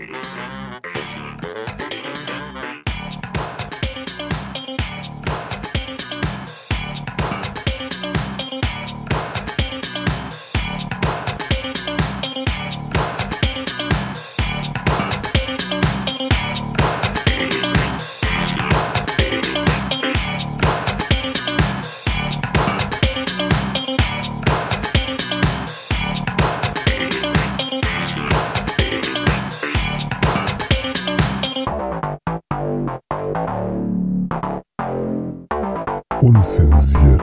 Unzensiert.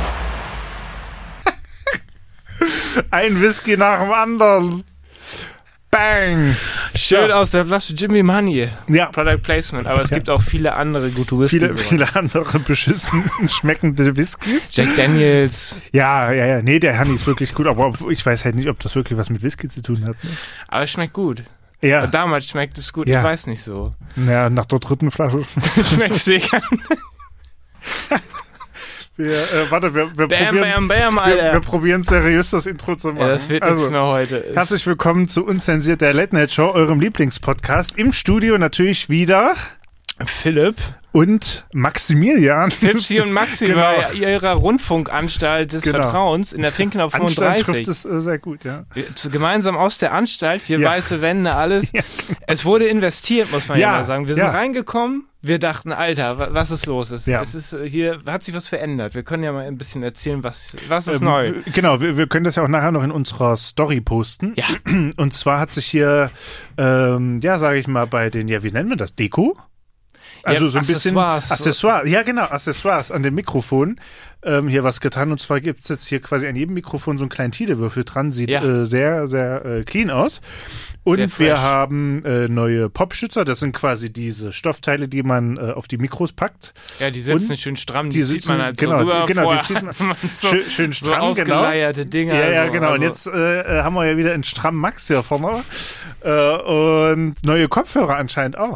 Ein Whisky nach dem anderen. Bang. Schön aus der Flasche Jimmy Money. Ja. Product Placement. Aber es gibt auch viele andere gute Whiskys. Viele andere beschissen schmeckende Whiskys. Jack Daniels. Ja. Nee, der Honey ist wirklich gut. Aber ich weiß halt nicht, ob das wirklich was mit Whisky zu tun hat. Ne? Aber es schmeckt gut. Ja. Damals schmeckt es gut. Ja. Ich weiß nicht so. Ja, nach der dritten Flasche. Schmeckt es sicher. Wir probieren seriös das Intro zu machen. Ja, das wird nichts mehr heute. Herzlich willkommen zu Unzensiert, der Late Night Show, eurem Lieblingspodcast. Im Studio natürlich wieder Philipp und Maximilian. Pipsi und Maxi Genau. bei ihrer Rundfunkanstalt des Vertrauens in der Finkenau 35. Anstalt trifft es sehr gut, ja. Gemeinsam aus der Anstalt, hier weiße Wände, alles. Ja. Es wurde investiert, muss man ja mal sagen. Wir sind reingekommen, wir dachten, Alter, was ist los? Es ist hier, hat sich was verändert. Wir können ja mal ein bisschen erzählen, was ist neu. Genau, wir können das ja auch nachher noch in unserer Story posten. Ja. Und zwar hat sich hier, sage ich mal, bei den, wie nennen wir das, Deko? Also so ein Accessoires. bisschen Accessoires, ja genau, Accessoires an dem Mikrofon hier was getan. Und zwar gibt es jetzt hier quasi an jedem Mikrofon so einen kleinen Tidewürfel dran. Sieht sehr, sehr clean aus. Und wir haben neue Popschützer. Das sind quasi diese Stoffteile, die man auf die Mikros packt. Ja, die sitzen schön stramm. Die zieht man halt genau, so rüber. Genau, die zieht man schön stramm. So ausgeleierte Dinger. Ja, genau. Also. Und jetzt haben wir ja wieder einen strammen Max hier vorne. Und neue Kopfhörer anscheinend auch.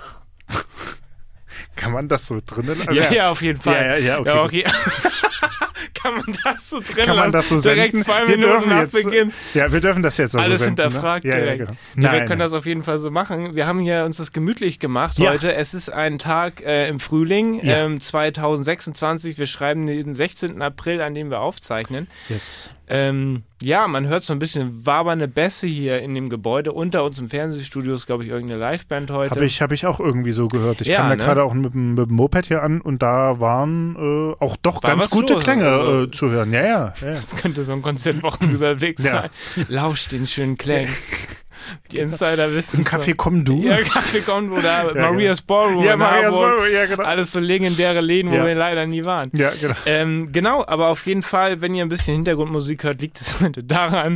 Kann man das so drinnen lassen? Ja, auf jeden Fall. Ja, okay. Kann man das so drinnen Kann man das so lassen? Direkt 2 Minuten nach Beginn. Ja, wir dürfen das jetzt also alles senden, hinterfragt ne? direkt. Ja, genau. Wir können das auf jeden Fall so machen. Wir haben hier uns das gemütlich gemacht heute. Es ist ein Tag im Frühling 2026. Wir schreiben den 16. April, an dem wir aufzeichnen. Yes. Man hört so ein bisschen wabernde Bässe hier in dem Gebäude. Unter uns im Fernsehstudio ist, glaube ich, irgendeine Liveband heute. Hab ich auch irgendwie so gehört. Ich kam da gerade auch mit dem Moped hier an und da waren auch doch ganz gute Klänge zu hören. Ja. Das könnte so ein Konzertwochenüberweg sein. Lausch den schönen Klängen. Die Insider wissen Kaffee komm du. Ja, Kaffee komm du oder Maria's Ballroom. Ja, Maria's Ballroom, ja, genau. Alles so legendäre Läden, wo wir leider nie waren. Ja, genau. Genau, aber auf jeden Fall, wenn ihr ein bisschen Hintergrundmusik hört, liegt es heute daran.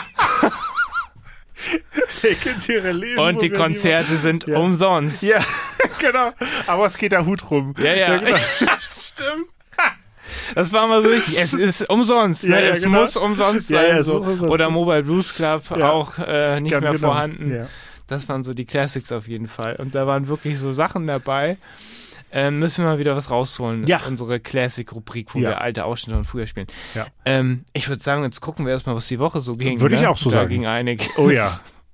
Legendäre Läden. Und die Konzerte sind umsonst. Ja, genau. Aber es geht der Hut rum. Ja. Genau. Stimmt. Das war mal so richtig. Es ist umsonst. Ne? Es muss umsonst sein. So. Oder Mobile Blues Club auch nicht mehr vorhanden. Ja. Das waren so die Classics auf jeden Fall. Und da waren wirklich so Sachen dabei. Müssen wir mal wieder was rausholen. Ja. Unsere Classic-Rubrik, wo wir alte Ausschnitte von früher spielen. Ja. Ich würde sagen, jetzt gucken wir erstmal, was die Woche so ging. Würde ich auch so sagen. Da ging einiges. Oh ja.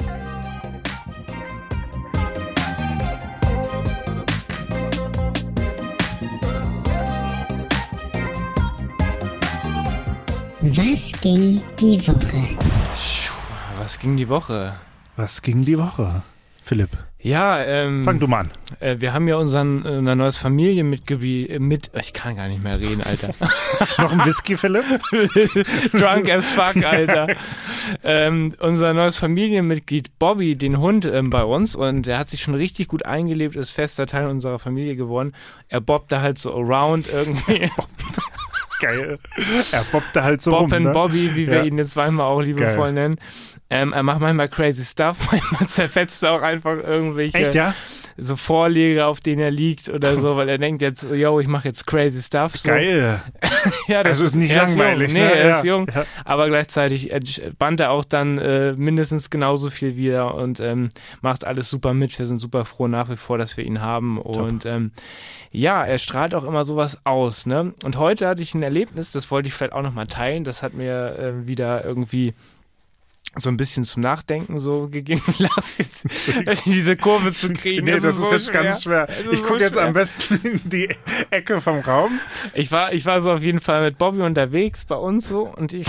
Was ging die Woche? Was ging die Woche? Was ging die Woche, Philipp? Ja, fang du mal an. Wir haben ja unser neues Familienmitglied ich kann gar nicht mehr reden, Alter. Noch ein Whisky, Philipp? Drunk as fuck, Alter. Unser neues Familienmitglied Bobby, den Hund bei uns, und der hat sich schon richtig gut eingelebt, ist fester Teil unserer Familie geworden. Er bobbt da halt so around irgendwie. Geil. Er bobbt da halt so Bob rum, and ne? Bobby, wie wir ihn jetzt zweimal auch liebevoll nennen. Er macht manchmal crazy stuff, manchmal zerfetzt er auch einfach irgendwelche Echt, ja? so Vorleger, auf denen er liegt oder so, weil er denkt jetzt, yo, ich mache jetzt crazy stuff. So. Geil. Ja, das ist nicht langweilig. Jung. Nee, ne? er ist jung, aber gleichzeitig entspannt er auch dann mindestens genauso viel wieder und macht alles super mit. Wir sind super froh nach wie vor, dass wir ihn haben. Top. Und er strahlt auch immer sowas aus. Ne? Und heute hatte ich ein Erlebnis, das wollte ich vielleicht auch nochmal teilen. Das hat mir wieder irgendwie so ein bisschen zum Nachdenken so gegeben. Lass jetzt diese Kurve zu kriegen. Nee, das ist jetzt ganz schwer. Ich gucke jetzt am besten in die Ecke vom Raum. Ich war so auf jeden Fall mit Bobby unterwegs bei uns so und ich...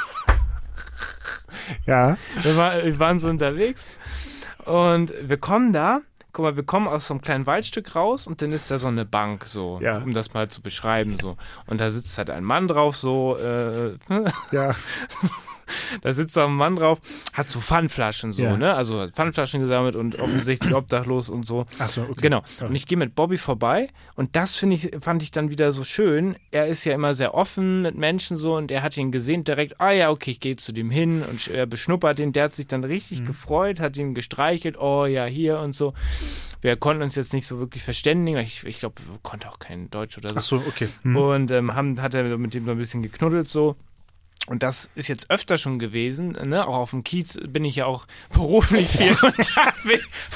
Ja. Wir waren so unterwegs und wir kommen da. Guck mal, wir kommen aus so einem kleinen Waldstück raus und dann ist da so eine Bank, so, um das mal zu beschreiben, so. Und da sitzt halt ein Mann drauf, so, ja. Da sitzt da ein Mann drauf, hat so Pfandflaschen, so, ne? Also hat Pfandflaschen gesammelt und offensichtlich obdachlos und so. Ach so, okay. Genau. Und ich gehe mit Bobby vorbei und das fand ich dann wieder so schön. Er ist ja immer sehr offen mit Menschen so und er hat ihn gesehen direkt, okay, ich gehe zu dem hin und er beschnuppert ihn. Der hat sich dann richtig gefreut, hat ihn gestreichelt, hier und so. Wir konnten uns jetzt nicht so wirklich verständigen. Ich glaube, wir konnten auch kein Deutsch oder so. Ach so, okay. Und hat er mit dem so ein bisschen geknuddelt so. Und das ist jetzt öfter schon gewesen, ne? Auch auf dem Kiez bin ich ja auch beruflich viel unterwegs.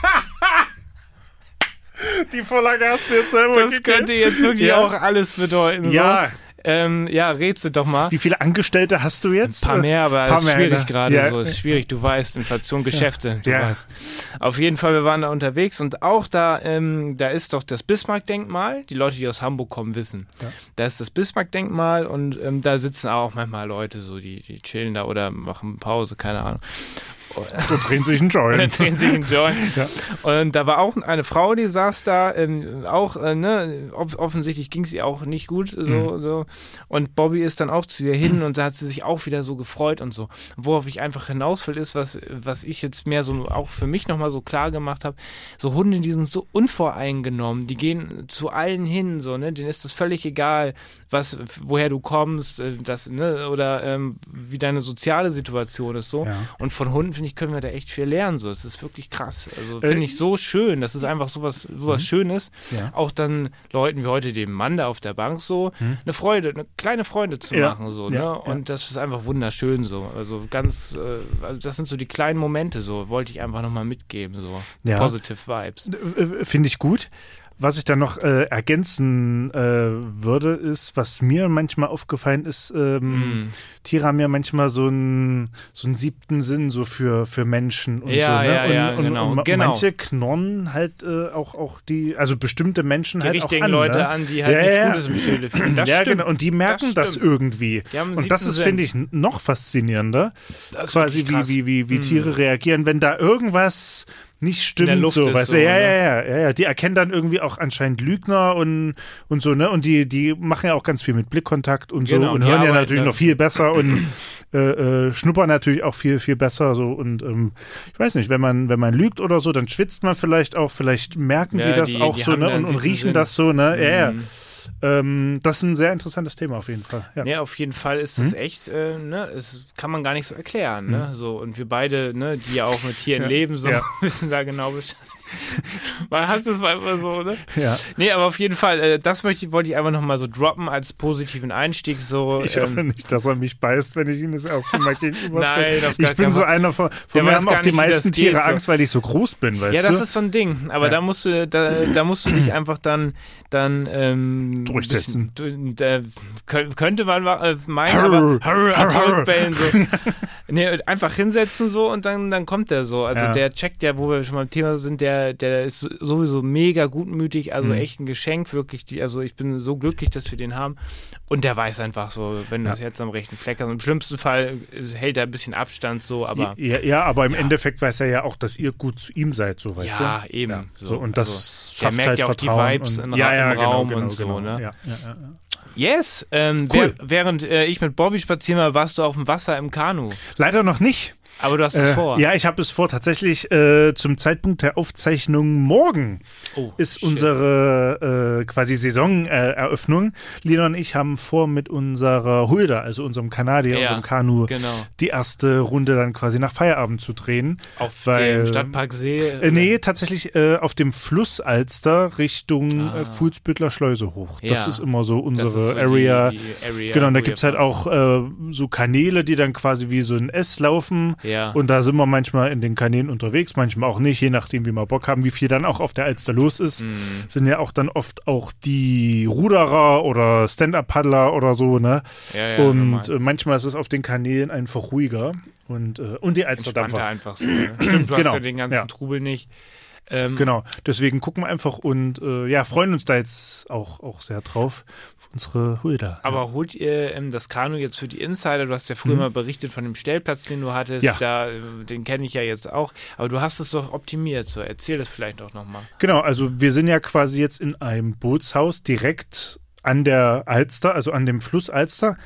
Die Vorlage hast du jetzt selber Das könnte jetzt wirklich auch alles bedeuten. Ja. So. Rätsel doch mal. Wie viele Angestellte hast du jetzt? Ein paar mehr, aber es ist schwierig gerade so. Es ist schwierig, du weißt, Inflation, Geschäfte, du weißt. Auf jeden Fall, wir waren da unterwegs und auch da ist doch das Bismarck-Denkmal. Die Leute, die aus Hamburg kommen, wissen. Ja. Da ist das Bismarck-Denkmal und da sitzen auch manchmal Leute so, die chillen da oder machen Pause, keine Ahnung. So drehen sich ein Joint. Ja. Und da war auch eine Frau, die saß da, offensichtlich ging es ihr auch nicht gut, so. Und Bobby ist dann auch zu ihr hin und da hat sie sich auch wieder so gefreut und so. Worauf ich einfach hinaus will, ist, was ich jetzt mehr so auch für mich nochmal so klar gemacht habe, so Hunde, die sind so unvoreingenommen, die gehen zu allen hin, so, ne, denen ist das völlig egal, woher du kommst, oder wie deine soziale Situation ist, so. Ja. Und von Hunden, finde ich, können wir da echt viel lernen. So. Es ist wirklich krass. Also finde ich so schön. Das ist einfach sowas Schönes. Ja. Auch dann Leuten wie heute dem Mann da auf der Bank so eine kleine Freude zu machen. So, ne? Und das ist einfach wunderschön so. Also ganz, das sind so die kleinen Momente so. Wollte ich einfach nochmal mitgeben. So. Positive Vibes. Finde ich gut. Was ich da noch ergänzen würde, ist, was mir manchmal aufgefallen ist, Tiere haben ja manchmal so einen siebten Sinn so für Menschen und so. Ne? Und manche knorren halt auch die, also bestimmte Menschen die halt auch an. Die richtigen Leute an, die halt nichts Gutes im Schilde finden. Das stimmt. Genau. Und die merken das irgendwie. Und das ist, finde ich, noch faszinierender. Quasi wie Tiere reagieren, wenn da irgendwas nicht stimmt, so, weißt du, ja, die erkennen dann irgendwie auch anscheinend Lügner und so, ne, und die machen ja auch ganz viel mit Blickkontakt und so und hören ja natürlich noch viel besser und schnuppern natürlich auch viel, viel besser, so, und ich weiß nicht, wenn man lügt oder so, dann schwitzt man vielleicht merken die das auch so, ne, und riechen das so, ne, das ist ein sehr interessantes Thema auf jeden Fall. Ja, auf jeden Fall ist es echt, es kann man gar nicht so erklären, ne? So, und wir beide, ne, die ja auch mit Tieren leben, so wissen da genau Bescheid. Man hat es einfach so, ne? Ja. Nee, aber auf jeden Fall, das wollte ich einfach nochmal so droppen als positiven Einstieg. So, ich hoffe nicht, dass er mich beißt, wenn ich ihn das erste Mal gegenüber Nein, ich bin so einer von mir haben auch die meisten Tiere Angst, weil ich so groß bin, weißt du? Ja, das ist so ein Ding, aber da musst du dich einfach dann durchsetzen. Könnte man meinen, aber zurückbellen, so. Nee, einfach hinsetzen so und dann kommt der so. Also der checkt ja, wo wir schon beim Thema sind, der ist sowieso mega gutmütig, also echt ein Geschenk, wirklich. Also ich bin so glücklich, dass wir den haben. Und der weiß einfach so, wenn du das jetzt am rechten Fleck hast. Im schlimmsten Fall hält er ein bisschen Abstand so, aber... Ja, aber im Endeffekt weiß er ja auch, dass ihr gut zu ihm seid, so, weißt du? Ja, eben. Ja, so, und das schafft halt Vertrauen. Der merkt ja auch die Vibes im Raum und so, ne? Ja. Yes, cool. Während ich mit Bobby spazieren war, warst du auf dem Wasser im Kanu. Leider noch nicht. Aber du hast es vor. Ja, ich habe es vor. Tatsächlich zum Zeitpunkt der Aufzeichnung morgen ist unsere quasi Saisoneröffnung. Lina und ich haben vor, mit unserer Hulda, also unserem Kanadier, unserem Kanu, die erste Runde dann quasi nach Feierabend zu drehen. Auf dem Stadtparksee? Nee, tatsächlich auf dem Fluss Alster Richtung Fuhlsbüttler Schleuse hoch. Das ist immer so unsere so Area. Die Area. Genau, und da gibt es halt auch so Kanäle, die dann quasi wie so ein S laufen. Ja. Und da sind wir manchmal in den Kanälen unterwegs, manchmal auch nicht, je nachdem, wie wir Bock haben, wie viel dann auch auf der Alster los ist. Sind ja auch dann oft auch die Ruderer oder Stand-Up-Paddler oder so, ne? Ja, und manchmal ist es auf den Kanälen einfach ruhiger und die Alsterdampfer. Einfach so. Ne? Stimmt, du hast ja den ganzen Trubel nicht. Genau, deswegen gucken wir einfach und freuen uns da jetzt auch sehr drauf auf unsere Hulda. Aber holt ihr das Kanu jetzt für die Insider? Du hast ja früher mal berichtet von dem Stellplatz, den du hattest. Ja. Den kenne ich ja jetzt auch. Aber du hast es doch optimiert. So, erzähl das vielleicht auch nochmal. Genau, also wir sind ja quasi jetzt in einem Bootshaus direkt an der Alster, also an dem Fluss Alster.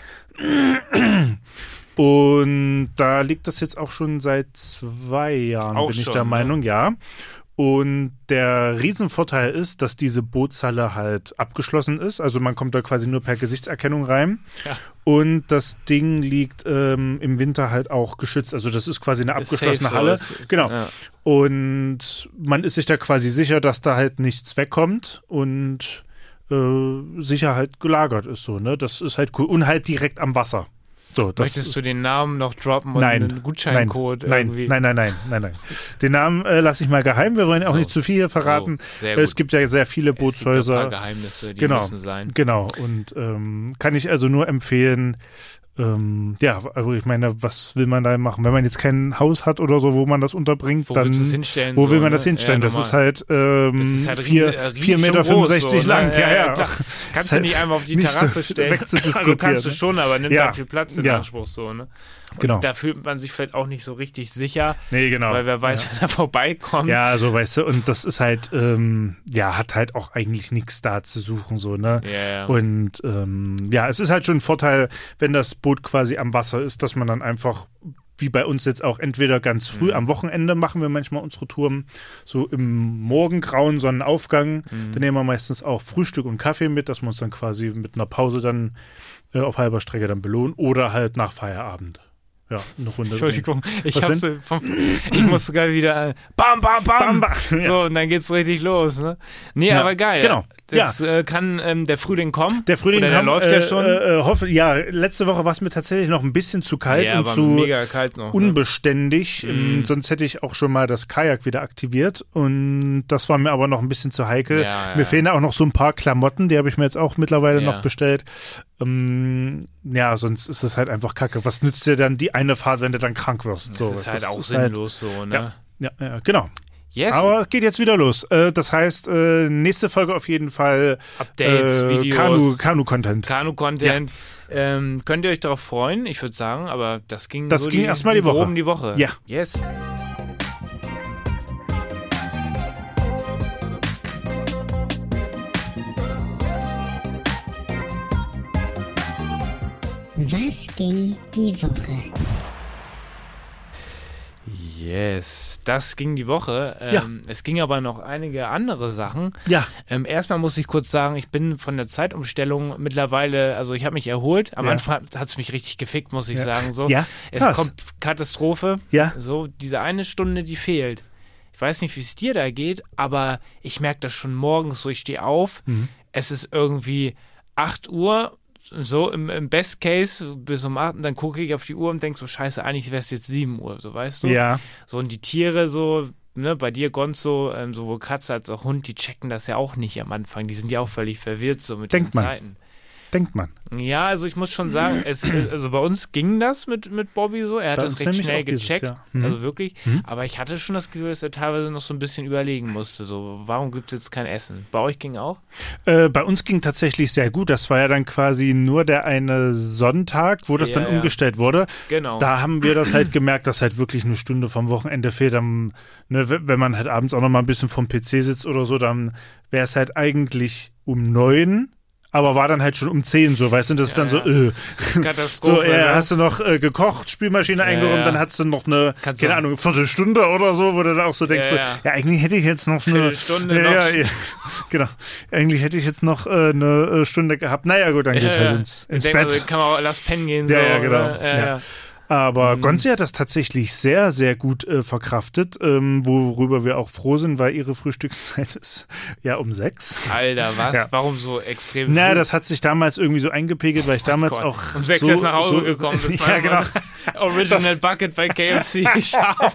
Und da liegt das jetzt auch schon seit 2 Jahren, auch bin ich schon, der Meinung, ne? Ja. Und der Riesenvorteil ist, dass diese Bootshalle halt abgeschlossen ist. Also man kommt da quasi nur per Gesichtserkennung rein. Ja. Und das Ding liegt im Winter halt auch geschützt. Also das ist quasi eine abgeschlossene Halle. Genau. Ja. Und man ist sich da quasi sicher, dass da halt nichts wegkommt und sicher halt gelagert ist. So, ne? Das ist halt cool. Und halt direkt am Wasser. So, möchtest du den Namen noch droppen und einen Gutscheincode irgendwie? Nein. Den Namen lasse ich mal geheim. Wir wollen auch nicht zu viel hier verraten. So, sehr gut. Es gibt ja sehr viele Bootshäuser. Es gibt ein paar Geheimnisse, die müssen sein. Genau. Und kann ich also nur empfehlen. Also ich meine, was will man da machen? Wenn man jetzt kein Haus hat oder so, wo man das unterbringt, dann wo will man das hinstellen? Das ist halt 4,65 Meter so, lang. Ne? Ja. Klar. Kannst du nicht einmal auf die Terrasse stellen. Also kannst du schon, aber nimmt halt viel Platz in Anspruch. So, ne? Genau. Da fühlt man sich vielleicht auch nicht so richtig sicher. Nee, genau. Weil wer weiß, wer da vorbeikommt. Ja, so weißt du, und das ist halt, hat halt auch eigentlich nichts da zu suchen, so, ne? Ja. Und es ist halt schon ein Vorteil, wenn das Boot quasi am Wasser ist, dass man dann einfach, wie bei uns jetzt auch, entweder ganz früh am Wochenende machen wir manchmal unsere Touren, so im morgengrauen Sonnenaufgang. Dann nehmen wir meistens auch Frühstück und Kaffee mit, dass wir uns dann quasi mit einer Pause dann auf halber Strecke dann belohnen oder halt nach Feierabend. Ja, eine Runde. Entschuldigung, ich musste gerade wieder bam, bam, bam. So, und dann geht's richtig los, ne? Nee, ja, aber geil. Genau. Jetzt kann der Frühling kommen. Der Frühling kommt, läuft ja schon. Letzte Woche war es mir tatsächlich noch ein bisschen zu kalt und zu mega kalt noch, unbeständig. Sonst hätte ich auch schon mal das Kajak wieder aktiviert und das war mir aber noch ein bisschen zu heikel. Ja. Mir fehlen auch noch so ein paar Klamotten, die habe ich mir jetzt auch mittlerweile noch bestellt. Sonst ist es halt einfach kacke. Was nützt dir dann die eine Fahrt, wenn du dann krank wirst? Das ist halt auch sinnlos so, ne? Ja, genau. Yes. Aber geht jetzt wieder los. Das heißt, nächste Folge auf jeden Fall Updates, Videos. Kanu-Content. Kanu-Content. Ja. Könnt ihr euch darauf freuen? Ich würde sagen, aber das ging erstmal die Woche. Die Woche. Ja. Yes. Was ging die Woche? Yes, das ging die Woche. Es ging aber noch einige andere Sachen. Ja. Erstmal muss ich kurz sagen, ich bin von der Zeitumstellung mittlerweile, also ich habe mich erholt. Am Anfang hat es mich richtig gefickt, muss ich sagen. So. Ja, es kommt Katastrophe. Ja. So, diese eine Stunde, die fehlt. Ich weiß nicht, wie es dir da geht, aber ich merke das schon morgens so, ich stehe auf, es ist irgendwie 8 Uhr, so im Best Case bis um 8 und dann gucke ich auf die Uhr und denke so, scheiße, eigentlich wäre es jetzt 7 Uhr, so weißt du? Ja. So und die Tiere so, ne, bei dir Gonzo, sowohl Katze als auch Hund, die checken das ja auch nicht am Anfang, die sind ja auch völlig verwirrt so mit den Zeiten. Denkt man. Ja, also ich muss schon sagen, also bei uns ging das mit Bobby so, er hat das recht schnell gecheckt, also wirklich, aber ich hatte schon das Gefühl, dass er teilweise noch so ein bisschen überlegen musste, so, warum gibt es jetzt kein Essen? Bei euch ging auch? Bei uns ging tatsächlich sehr gut, das war ja dann quasi nur der eine Sonntag, wo das dann umgestellt wurde. Genau. Da haben wir das halt gemerkt, dass halt wirklich eine Stunde vom Wochenende fehlt, dann, ne, wenn man halt abends auch noch mal ein bisschen vom PC sitzt oder so, dann wäre es halt eigentlich um 9, aber war dann halt schon um 10 so, weißt du, das ist dann so, Katastrophe. So, hast du noch gekocht, Spülmaschine eingeräumt, dann hast du noch eine, keine Ahnung, Viertelstunde oder so, wo du dann auch so denkst, eigentlich hätte ich jetzt noch eine Viertelstunde noch. Genau, eigentlich hätte ich jetzt noch eine Stunde gehabt. Naja, gut, dann geht's halt ins Bett. Also, kann man auch, lass pennen gehen. Ja, genau. Aber Gonzi hat das tatsächlich sehr, sehr gut verkraftet, worüber wir auch froh sind, weil ihre Frühstückszeit ist ja um 6. Alter, was? Ja. Warum so extrem früh? Naja, das hat sich damals irgendwie so eingepegelt, weil ich damals auch um 6 erst nach Hause gekommen bist. Ja, genau. Original Bucket bei KFC scharf.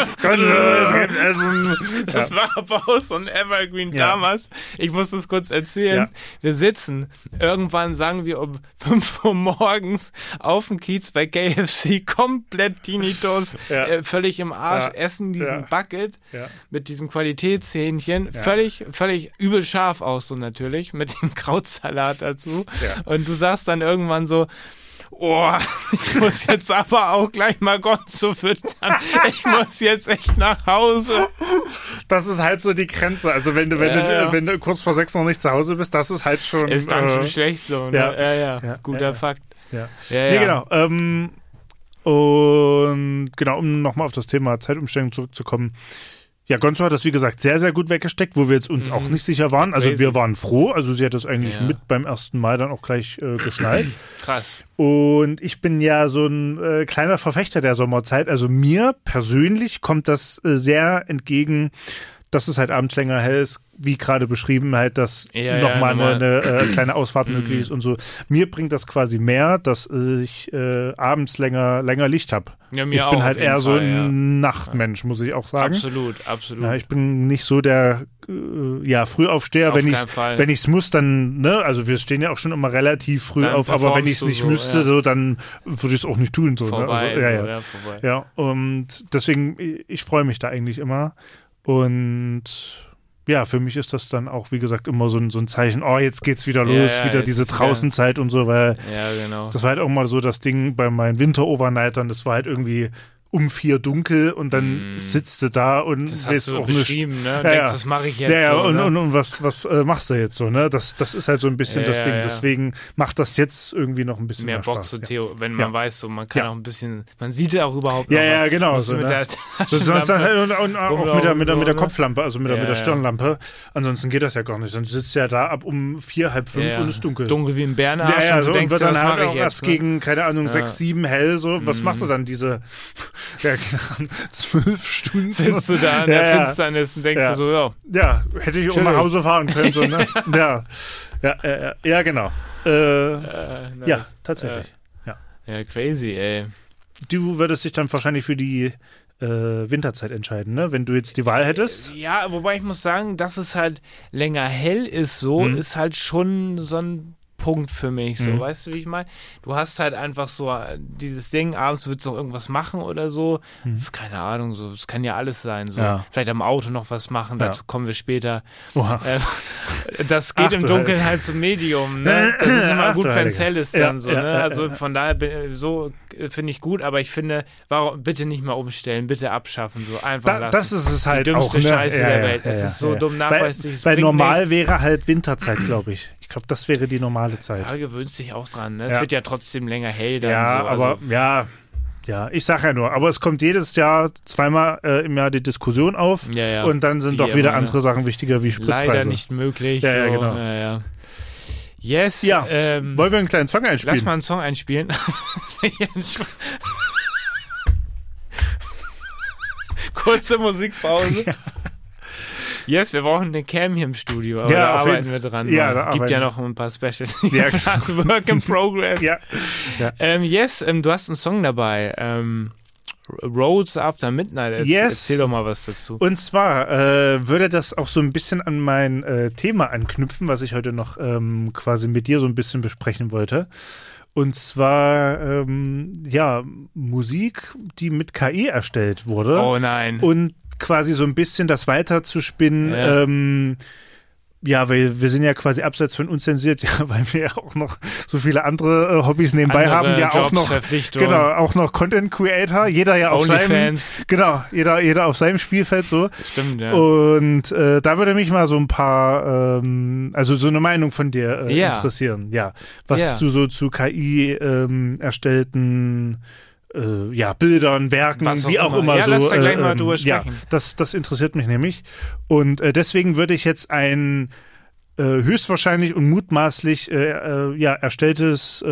Das war aber auch so ein Evergreen damals. Ich muss das kurz erzählen. Wir sitzen, irgendwann sagen wir um 5 Uhr morgens auf dem Kiez bei KFC, komplett Tinnitus, völlig im Arsch, essen diesen Bucket mit diesem Qualitätshähnchen, völlig übel scharf auch so natürlich, mit dem Krautsalat dazu. Und du sagst dann irgendwann so, ich muss jetzt aber auch gleich mal Gonzo füttern. Ich muss jetzt echt nach Hause. Das ist halt so die Grenze. Also wenn du kurz vor 6 noch nicht zu Hause bist, das ist halt schon... Ist dann schon schlecht so. Ne? Ja. Guter Fakt. Nee, genau. Und genau, um nochmal auf das Thema Zeitumstellung zurückzukommen. Ja, Gonzo hat das, wie gesagt, sehr, sehr gut weggesteckt, wo wir jetzt uns auch nicht sicher waren. Also wir waren froh. Also sie hat das eigentlich mit beim ersten Mal dann auch gleich geschnallt. Krass. Und ich bin ja so ein kleiner Verfechter der Sommerzeit. Also mir persönlich kommt das sehr entgegen, dass es halt abends länger hell ist, wie gerade beschrieben, halt, dass nochmal eine kleine Ausfahrt möglich ist und so. Mir bringt das quasi mehr, dass ich abends länger Licht habe. Ja, ich bin halt eher so ein Nachtmensch, muss ich auch sagen. Absolut. Ja, ich bin nicht so der Frühaufsteher. Wenn ich's muss, dann, ne, also wir stehen ja auch schon immer relativ früh auf, aber wenn ich es nicht müsste, so, dann würde ich es auch nicht tun. So, vorbei, ne? Also, vorbei. Ja, und deswegen, ich freue mich da eigentlich immer. Und ja, für mich ist das dann auch, wie gesagt, immer so ein Zeichen, jetzt geht's wieder los, wieder diese Draußenzeit und so, weil das war halt auch mal so das Ding bei meinen Winter-Overnightern, das war halt irgendwie um 4 dunkel und dann sitzt du da und das hast du auch beschrieben, ne? Denkst, das mache ich jetzt und was machst du jetzt so, ne? Das ist halt so ein bisschen das Ding. Deswegen macht das jetzt irgendwie noch ein bisschen mehr Bock, Spaß. so Theo, wenn man weiß, so man kann auch ein bisschen, man sieht ja auch überhaupt noch. Ja, genau. So, mit der sonst halt und auch mit der Kopflampe, also mit der Stirnlampe. Ansonsten geht das ja gar nicht. Dann sitzt ja da ab um 4, halb 5 und ist dunkel. Dunkel wie ein Bärenarsch. Und du denkst, das mache ich jetzt. Erst gegen, keine Ahnung, 6, 7 hell, so. Was macht er dann diese 12 Stunden. Sitzt du da in der Finsternis und denkst du so, hätte ich auch nach Hause fahren können. So, ne? Ja, genau. Nice. Ja, tatsächlich. Ja, crazy, ey. Du würdest dich dann wahrscheinlich für die Winterzeit entscheiden, ne? Wenn du jetzt die Wahl hättest. Ja, wobei ich muss sagen, dass es halt länger hell ist, ist halt schon so ein Punkt für mich, so, weißt du, wie ich meine? Du hast halt einfach so dieses Ding, abends willst du noch irgendwas machen oder so, keine Ahnung, so, es kann ja alles sein, so, vielleicht am Auto noch was machen, dazu kommen wir später. Das geht im Dunkeln halt zum Medium, ne? Das ist immer gut, wenn es hell ist dann so, ne? Also von daher, so finde ich gut, aber ich finde, warum bitte nicht mal umstellen, bitte abschaffen, so einfach lassen. Das ist es halt die dümmste auch, ne? Scheiße der Welt. Es ist so dumm nachweislich. Weil normal wäre halt Winterzeit, glaube ich. Ich glaube, das wäre die normale Zeit. Ja, gewöhnst dich auch dran. Ne? Es wird ja trotzdem länger hell dann. Ja, so. aber ich sage ja nur, aber es kommt jedes Jahr zweimal im Jahr die Diskussion auf und dann sind doch wieder andere Sachen wichtiger wie Spritpreise. Leider nicht möglich. Ja, so. Genau. Ja. Yes. Ja, wollen wir einen kleinen Song einspielen? Lass mal einen Song einspielen. Kurze Musikpause. Ja. Yes, wir brauchen eine Cam hier im Studio, aber da arbeiten wir dran. Gibt ja noch ein paar Specials. Ja. Work in progress. Ja. Yes, du hast einen Song dabei. Roads After Midnight. Erzähl doch mal was dazu. Und zwar würde das auch so ein bisschen an mein Thema anknüpfen, was ich heute noch quasi mit dir so ein bisschen besprechen wollte. Und zwar, Musik, die mit KI erstellt wurde. Oh nein. Und quasi so ein bisschen das weiterzuspinnen, weil wir sind ja quasi abseits von unzensiert, weil wir ja auch noch so viele andere Hobbys nebenbei haben, ja auch noch Content Creator, jeder ja auf jeder auf seinem Spielfeld so. Stimmt, ja. Und da würde mich mal so ein paar, also so eine Meinung von dir interessieren, was du so zu KI erstellten Bildern, Werken, wie auch immer so. Lass da gleich mal drüber sprechen. Das interessiert mich nämlich. Und deswegen würde ich jetzt ein höchstwahrscheinlich und mutmaßlich erstelltes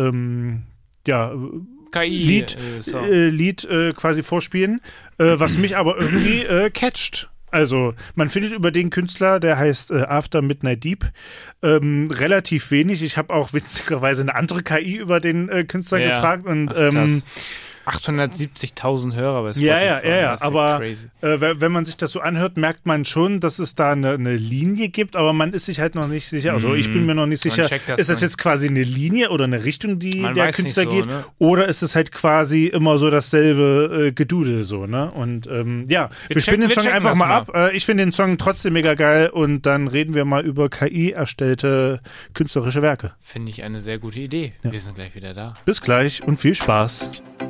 Lied quasi vorspielen, was mich aber irgendwie catcht. Also, man findet über den Künstler, der heißt After Midnight Deep, relativ wenig. Ich habe auch witzigerweise eine andere KI über den Künstler gefragt und 870.000 Hörer bei Spotify. Ja, aber wenn man sich das so anhört, merkt man schon, dass es da eine Linie gibt, aber man ist sich halt noch nicht sicher. Also ich bin mir noch nicht sicher, ist das jetzt quasi eine Linie oder eine Richtung, die der Künstler geht, ne? Oder ist es halt quasi immer so dasselbe Gedudel so, ne? Und wir spielen den Song einfach mal ab. Ich finde den Song trotzdem mega geil und dann reden wir mal über KI-erstellte künstlerische Werke. Finde ich eine sehr gute Idee. Ja. Wir sind gleich wieder da. Bis gleich und viel Spaß.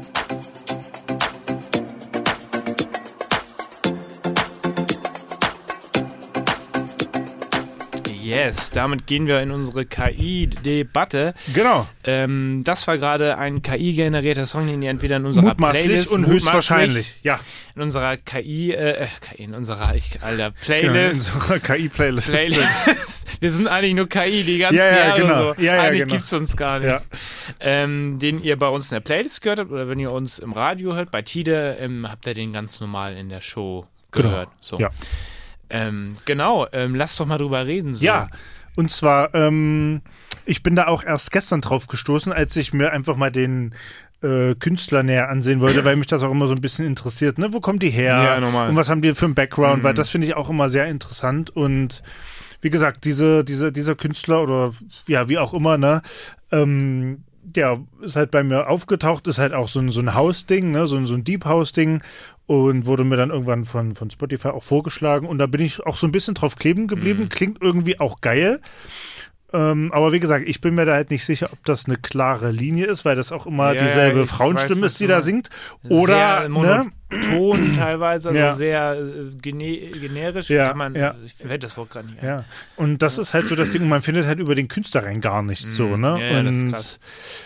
Yes, damit gehen wir in unsere KI-Debatte. Genau. Das war gerade ein KI-generierter Song, den ihr entweder in unserer Playlist und höchstwahrscheinlich, ja. In unserer Playlist. In unserer KI-Playlist. Wir sind eigentlich nur KI die ganzen Jahre genau. so. Eigentlich gibt's uns gar nicht. Ja. Den ihr bei uns in der Playlist gehört habt oder wenn ihr uns im Radio hört, bei Tide, habt ihr den ganz normal in der Show gehört. Genau. So. Ja. Lass doch mal drüber reden. So. Ja, und zwar, ich bin da auch erst gestern drauf gestoßen, als ich mir einfach mal den Künstler näher ansehen wollte, weil mich das auch immer so ein bisschen interessiert. Ne? Wo kommen die her? Ja, normal. Und was haben die für einen Background? Weil das finde ich auch immer sehr interessant. Und wie gesagt, dieser Künstler oder ja, wie auch immer, ne, ist halt bei mir aufgetaucht, ist halt auch so ein House-Ding, ne, so ein Deep House-Ding und wurde mir dann irgendwann von Spotify auch vorgeschlagen und da bin ich auch so ein bisschen drauf kleben geblieben, klingt irgendwie auch geil, aber wie gesagt, ich bin mir da halt nicht sicher, ob das eine klare Linie ist, weil das auch immer dieselbe Frauenstimme ist, die da singt oder sehr monoton teilweise, also sehr generisch, kann man, ich fällt das Wort gerade nicht ein. Ja, und das ist halt so das Ding, man findet halt über den Künstler rein gar nichts so, ne? Ja, das ist krass.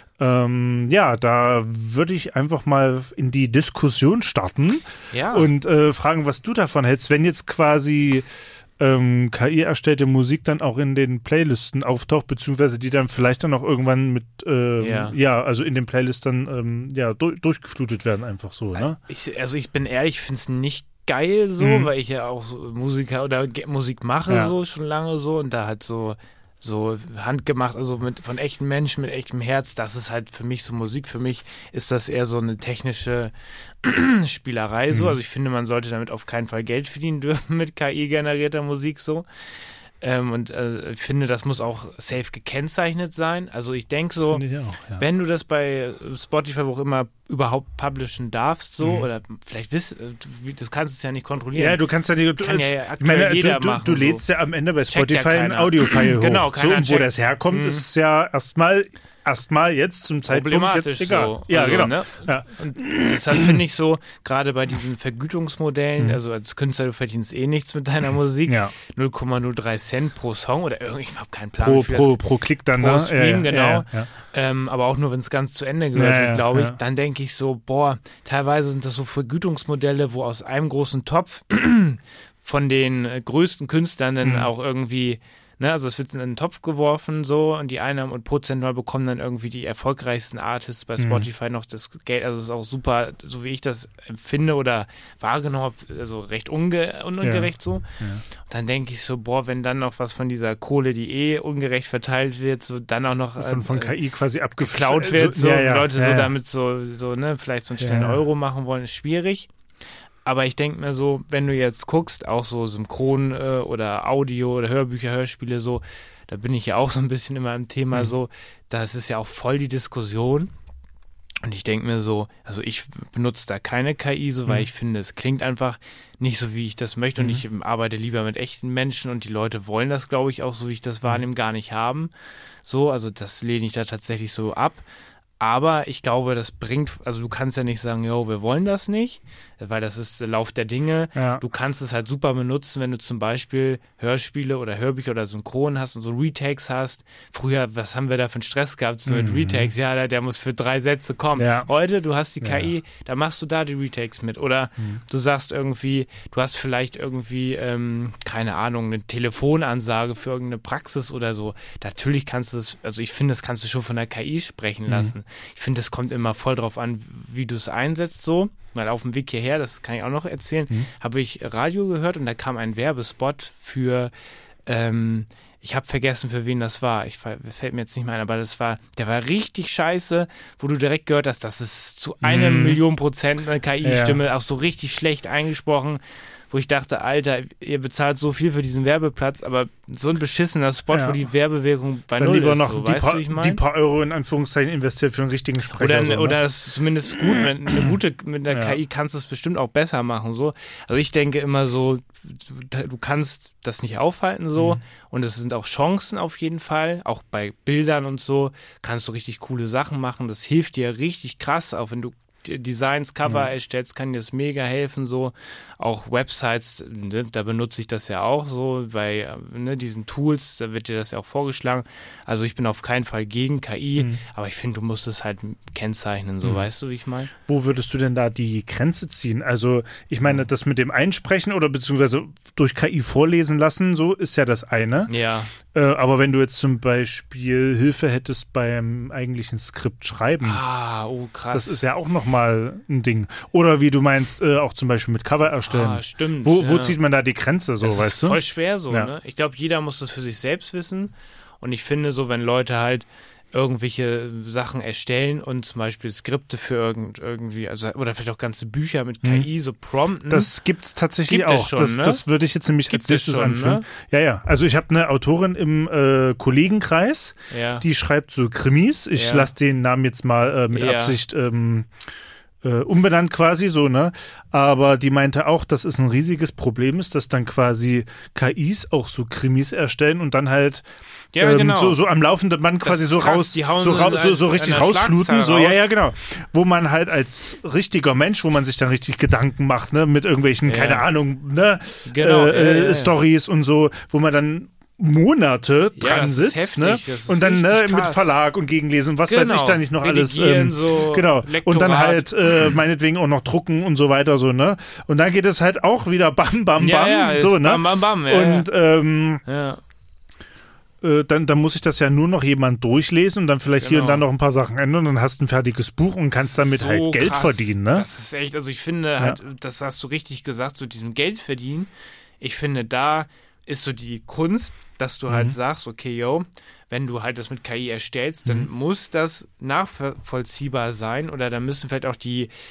Da würde ich einfach mal in die Diskussion starten und fragen, was du davon hältst, wenn jetzt quasi KI-erstellte Musik dann auch in den Playlisten auftaucht, beziehungsweise die dann vielleicht dann auch irgendwann mit, also in den Playlisten durchgeflutet werden, einfach so, ne? Ich bin ehrlich, ich finde es nicht geil so, weil ich ja auch Musiker oder Musik mache so schon lange so und da halt so handgemacht, also von echten Menschen mit echtem Herz, das ist halt für mich so Musik. Für mich ist das eher so eine technische Spielerei so. Also ich finde, man sollte damit auf keinen Fall Geld verdienen dürfen mit KI-generierter Musik so. Ich finde, das muss auch safe gekennzeichnet sein. Also ich denke so, wenn du das bei Spotify, wo auch immer, überhaupt publishen darfst, so, oder vielleicht das kannst du es ja nicht kontrollieren. Ja, du kannst ja nicht, du lädst ja am Ende bei Spotify ein Audio-File hoch. Genau, so, und wo das herkommt, ist ja erstmal jetzt zum Zeitpunkt jetzt egal. So. Ja, also, genau. Ne? Ja. Und deshalb finde ich so, gerade bei diesen Vergütungsmodellen, also als Künstler, du verdienst nichts mit deiner Musik, 0,03 Cent pro Song oder irgendwie, ich habe keinen Plan. Pro Klick dann. Pro Stream, genau. Aber auch nur, wenn es ganz zu Ende gehört wird, glaube ich. Dann denke ich so, teilweise sind das so Vergütungsmodelle, wo aus einem großen Topf von den größten Künstlern dann auch irgendwie, ne, also es wird in einen Topf geworfen so und die Einnahmen und prozentual bekommen dann irgendwie die erfolgreichsten Artists bei Spotify noch das Geld, also es ist auch super, so wie ich das empfinde oder wahrgenommen habe, also recht ungerecht so. Ja. Und dann denke ich so, wenn dann noch was von dieser Kohle, die ungerecht verteilt wird, so dann auch noch von KI quasi abgeklaut wird, so Leute so damit so ne, vielleicht so einen schnellen Euro machen wollen, ist schwierig. Aber ich denke mir so, wenn du jetzt guckst, auch so Synchron oder Audio oder Hörbücher, Hörspiele so, da bin ich ja auch so ein bisschen immer im Thema so, das ist ja auch voll die Diskussion. Und ich denke mir so, also ich benutze da keine KI so, weil ich finde, es klingt einfach nicht so, wie ich das möchte und ich arbeite lieber mit echten Menschen und die Leute wollen das, glaube ich, auch so, wie ich das wahrnehme, gar nicht haben. So, also das lehne ich da tatsächlich so ab. Aber ich glaube, das bringt, also du kannst ja nicht sagen, wir wollen das nicht, weil das ist der Lauf der Dinge. Ja. Du kannst es halt super benutzen, wenn du zum Beispiel Hörspiele oder Hörbücher oder Synchron hast und so Retakes hast. Früher, was haben wir da für einen Stress gehabt so mit Retakes? Ja, der muss für 3 Sätze kommen. Ja. Heute, du hast die KI, da machst du da die Retakes mit. Oder du sagst irgendwie, du hast vielleicht irgendwie, keine Ahnung, eine Telefonansage für irgendeine Praxis oder so. Natürlich kannst du es, also ich finde, das kannst du schon von der KI sprechen lassen. Ich finde, das kommt immer voll drauf an, wie du es einsetzt so. Weil auf dem Weg hierher, das kann ich auch noch erzählen, habe ich Radio gehört und da kam ein Werbespot für, ich habe vergessen, für wen das war. Fällt mir jetzt nicht mehr ein, aber der war richtig scheiße, wo du direkt gehört hast, das ist zu 1.000.000% eine KI-Stimme, auch so richtig schlecht eingesprochen, wo ich dachte, Alter, ihr bezahlt so viel für diesen Werbeplatz, aber so ein beschissener Spot, wo die Werbewirkung bei dann null lieber ist. Noch so, weißt du, wie ich meine? Die paar Euro in Anführungszeichen investiert für einen richtigen Sprecher. Oder das ist zumindest gut, mit der KI kannst du es bestimmt auch besser machen. So. Also ich denke immer so, du kannst das nicht aufhalten so und es sind auch Chancen auf jeden Fall, auch bei Bildern und so kannst du richtig coole Sachen machen, das hilft dir richtig krass, auch wenn du Designs, Cover erstellst, kann dir das mega helfen, so. Auch Websites, ne, da benutze ich das ja auch so, bei diesen Tools, da wird dir das ja auch vorgeschlagen. Also ich bin auf keinen Fall gegen KI, aber ich finde, du musst es halt kennzeichnen, so, weißt du, wie ich meine? Wo würdest du denn da die Grenze ziehen? Also ich meine, das mit dem Einsprechen oder beziehungsweise durch KI vorlesen lassen, so ist ja das eine. Ja. Aber wenn du jetzt zum Beispiel Hilfe hättest beim eigentlichen Skript schreiben, krass. Das ist ja auch nochmal ein Ding. Oder wie du meinst, auch zum Beispiel mit Cover erstellen. Stimmt. Wo zieht man da die Grenze, so, das weißt du? Das ist voll schwer so, ne? Ich glaube, jeder muss das für sich selbst wissen. Und ich finde so, wenn Leute halt irgendwelche Sachen erstellen und zum Beispiel Skripte für irgendwie, also oder vielleicht auch ganze Bücher mit KI so prompten. Das gibt's tatsächlich auch. Schon, das würde ich jetzt nämlich als nächstes anführen. Ne? Ja. Also ich habe eine Autorin im Kollegenkreis, die schreibt so Krimis. Ich lasse den Namen jetzt mal mit Absicht umbenannt quasi so, ne? Aber die meinte auch, dass es ein riesiges Problem ist, dass dann quasi KIs auch so Krimis erstellen und dann halt so am laufenden Band quasi so richtig rausfluten. So, genau. Wo man halt als richtiger Mensch, wo man sich dann richtig Gedanken macht, ne, mit irgendwelchen, keine Ahnung, ne, Storys und so, wo man dann Monate dran sitzt, heftig, ne? Und dann mit Verlag und Gegenlesen und was weiß ich da nicht noch alles. So genau. Und dann halt meinetwegen auch noch drucken und so weiter, so, ne? Und dann geht es halt auch wieder bam, bam, bam, so, ne? Bam, bam, bam, und dann muss ich das ja nur noch jemand durchlesen und dann vielleicht hier und da noch ein paar Sachen ändern und dann hast du ein fertiges Buch und kannst damit so halt Geld verdienen, ne? Das ist echt, also ich finde halt, das hast du richtig gesagt, so diesem Geld verdienen, ich finde, da ist so die Kunst, dass du halt sagst, okay, wenn du halt das mit KI erstellst, dann muss das nachvollziehbar sein oder dann müssen vielleicht auch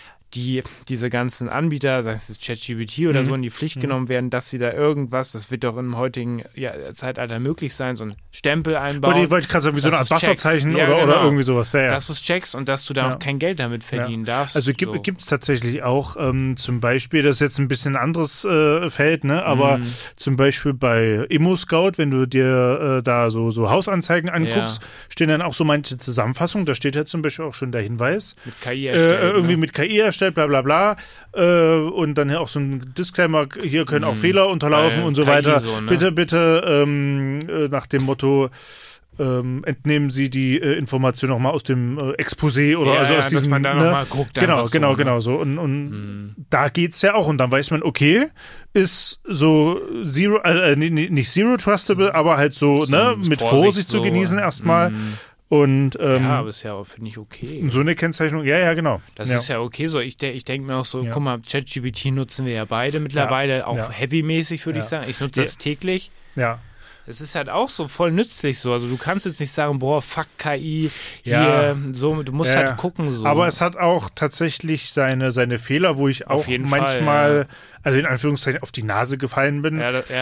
diese ganzen Anbieter, sei es ChatGPT oder so, in die Pflicht genommen werden, dass sie da irgendwas, das wird doch im heutigen Zeitalter möglich sein, so ein Stempel einbauen. Wollte ich gerade sagen, wie so eine Art Wasserzeichen oder irgendwie sowas. Ja. Dass du es checkst und dass du da auch kein Geld damit verdienen darfst. Also gibt es tatsächlich auch zum Beispiel, das ist jetzt ein bisschen ein anderes Feld, ne? Aber zum Beispiel bei ImmoScout, wenn du dir da so Hausanzeigen anguckst, stehen dann auch so manche Zusammenfassungen, da steht ja zum Beispiel auch schon der Hinweis. Mit KI erstellt. Irgendwie mit KI erstellt, bla bla bla. Und dann hier auch so ein Disclaimer, hier können auch Fehler unterlaufen und so weiter. So, ne? Bitte, nach dem Motto, entnehmen Sie die Information nochmal aus dem Exposé oder also aus diesem, dass man da nochmal guckt. Genau so. Und da geht's ja auch und dann weiß man, okay, ist so Zero, nicht Zero Trustable, aber halt so, ne, mit Vorsicht zu genießen erstmal. Und, aber ist ja, finde ich, okay. So eine Kennzeichnung, genau. Das ist ja okay so. Ich denke mir auch so, guck mal, ChatGPT nutzen wir ja beide mittlerweile, auch heavy-mäßig, würde ich sagen. Ich nutze das täglich. Ja. Es ist halt auch so voll nützlich so. Also du kannst jetzt nicht sagen, boah, fuck KI, hier, so, du musst halt gucken so. Aber es hat auch tatsächlich seine Fehler, wo ich auch manchmal, also in Anführungszeichen, auf die Nase gefallen bin.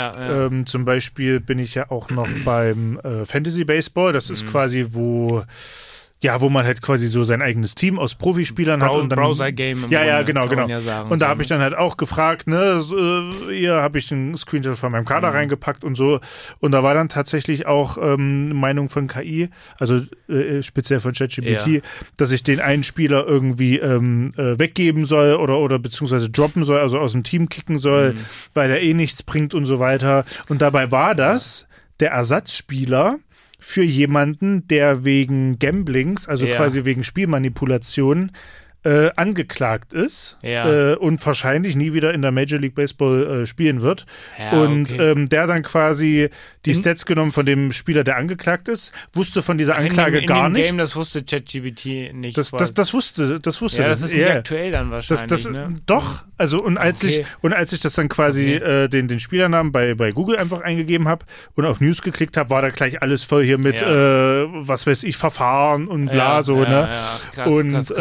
Zum Beispiel bin ich ja auch noch beim Fantasy Baseball. Das ist quasi, wo man halt quasi so sein eigenes Team aus Profispielern hat. Und dann Browser-Game. Genau. Ja sagen, und da habe ich dann halt auch gefragt, ne, hier habe ich einen Screenshot von meinem Kader reingepackt und so. Und da war dann tatsächlich auch eine Meinung von KI, also speziell von ChatGPT, dass ich den einen Spieler irgendwie weggeben soll oder beziehungsweise droppen soll, also aus dem Team kicken soll, weil er nichts bringt und so weiter. Und dabei war das der Ersatzspieler für jemanden, der wegen Gamblings, also quasi wegen Spielmanipulation, angeklagt ist und wahrscheinlich nie wieder in der Major League Baseball spielen wird. Ja, und der dann quasi die Stats genommen von dem Spieler, der angeklagt ist, wusste von dieser Anklage gar nichts. Game, das wusste ChatGPT nicht. Das wusste. Ja, das ist nicht aktuell dann wahrscheinlich. Ne? Doch, also und als ich das dann quasi den Spielernamen bei Google einfach eingegeben habe und auf News geklickt habe, war da gleich alles voll hier mit was weiß ich, Verfahren und bla ne? Ja, krass, und krass.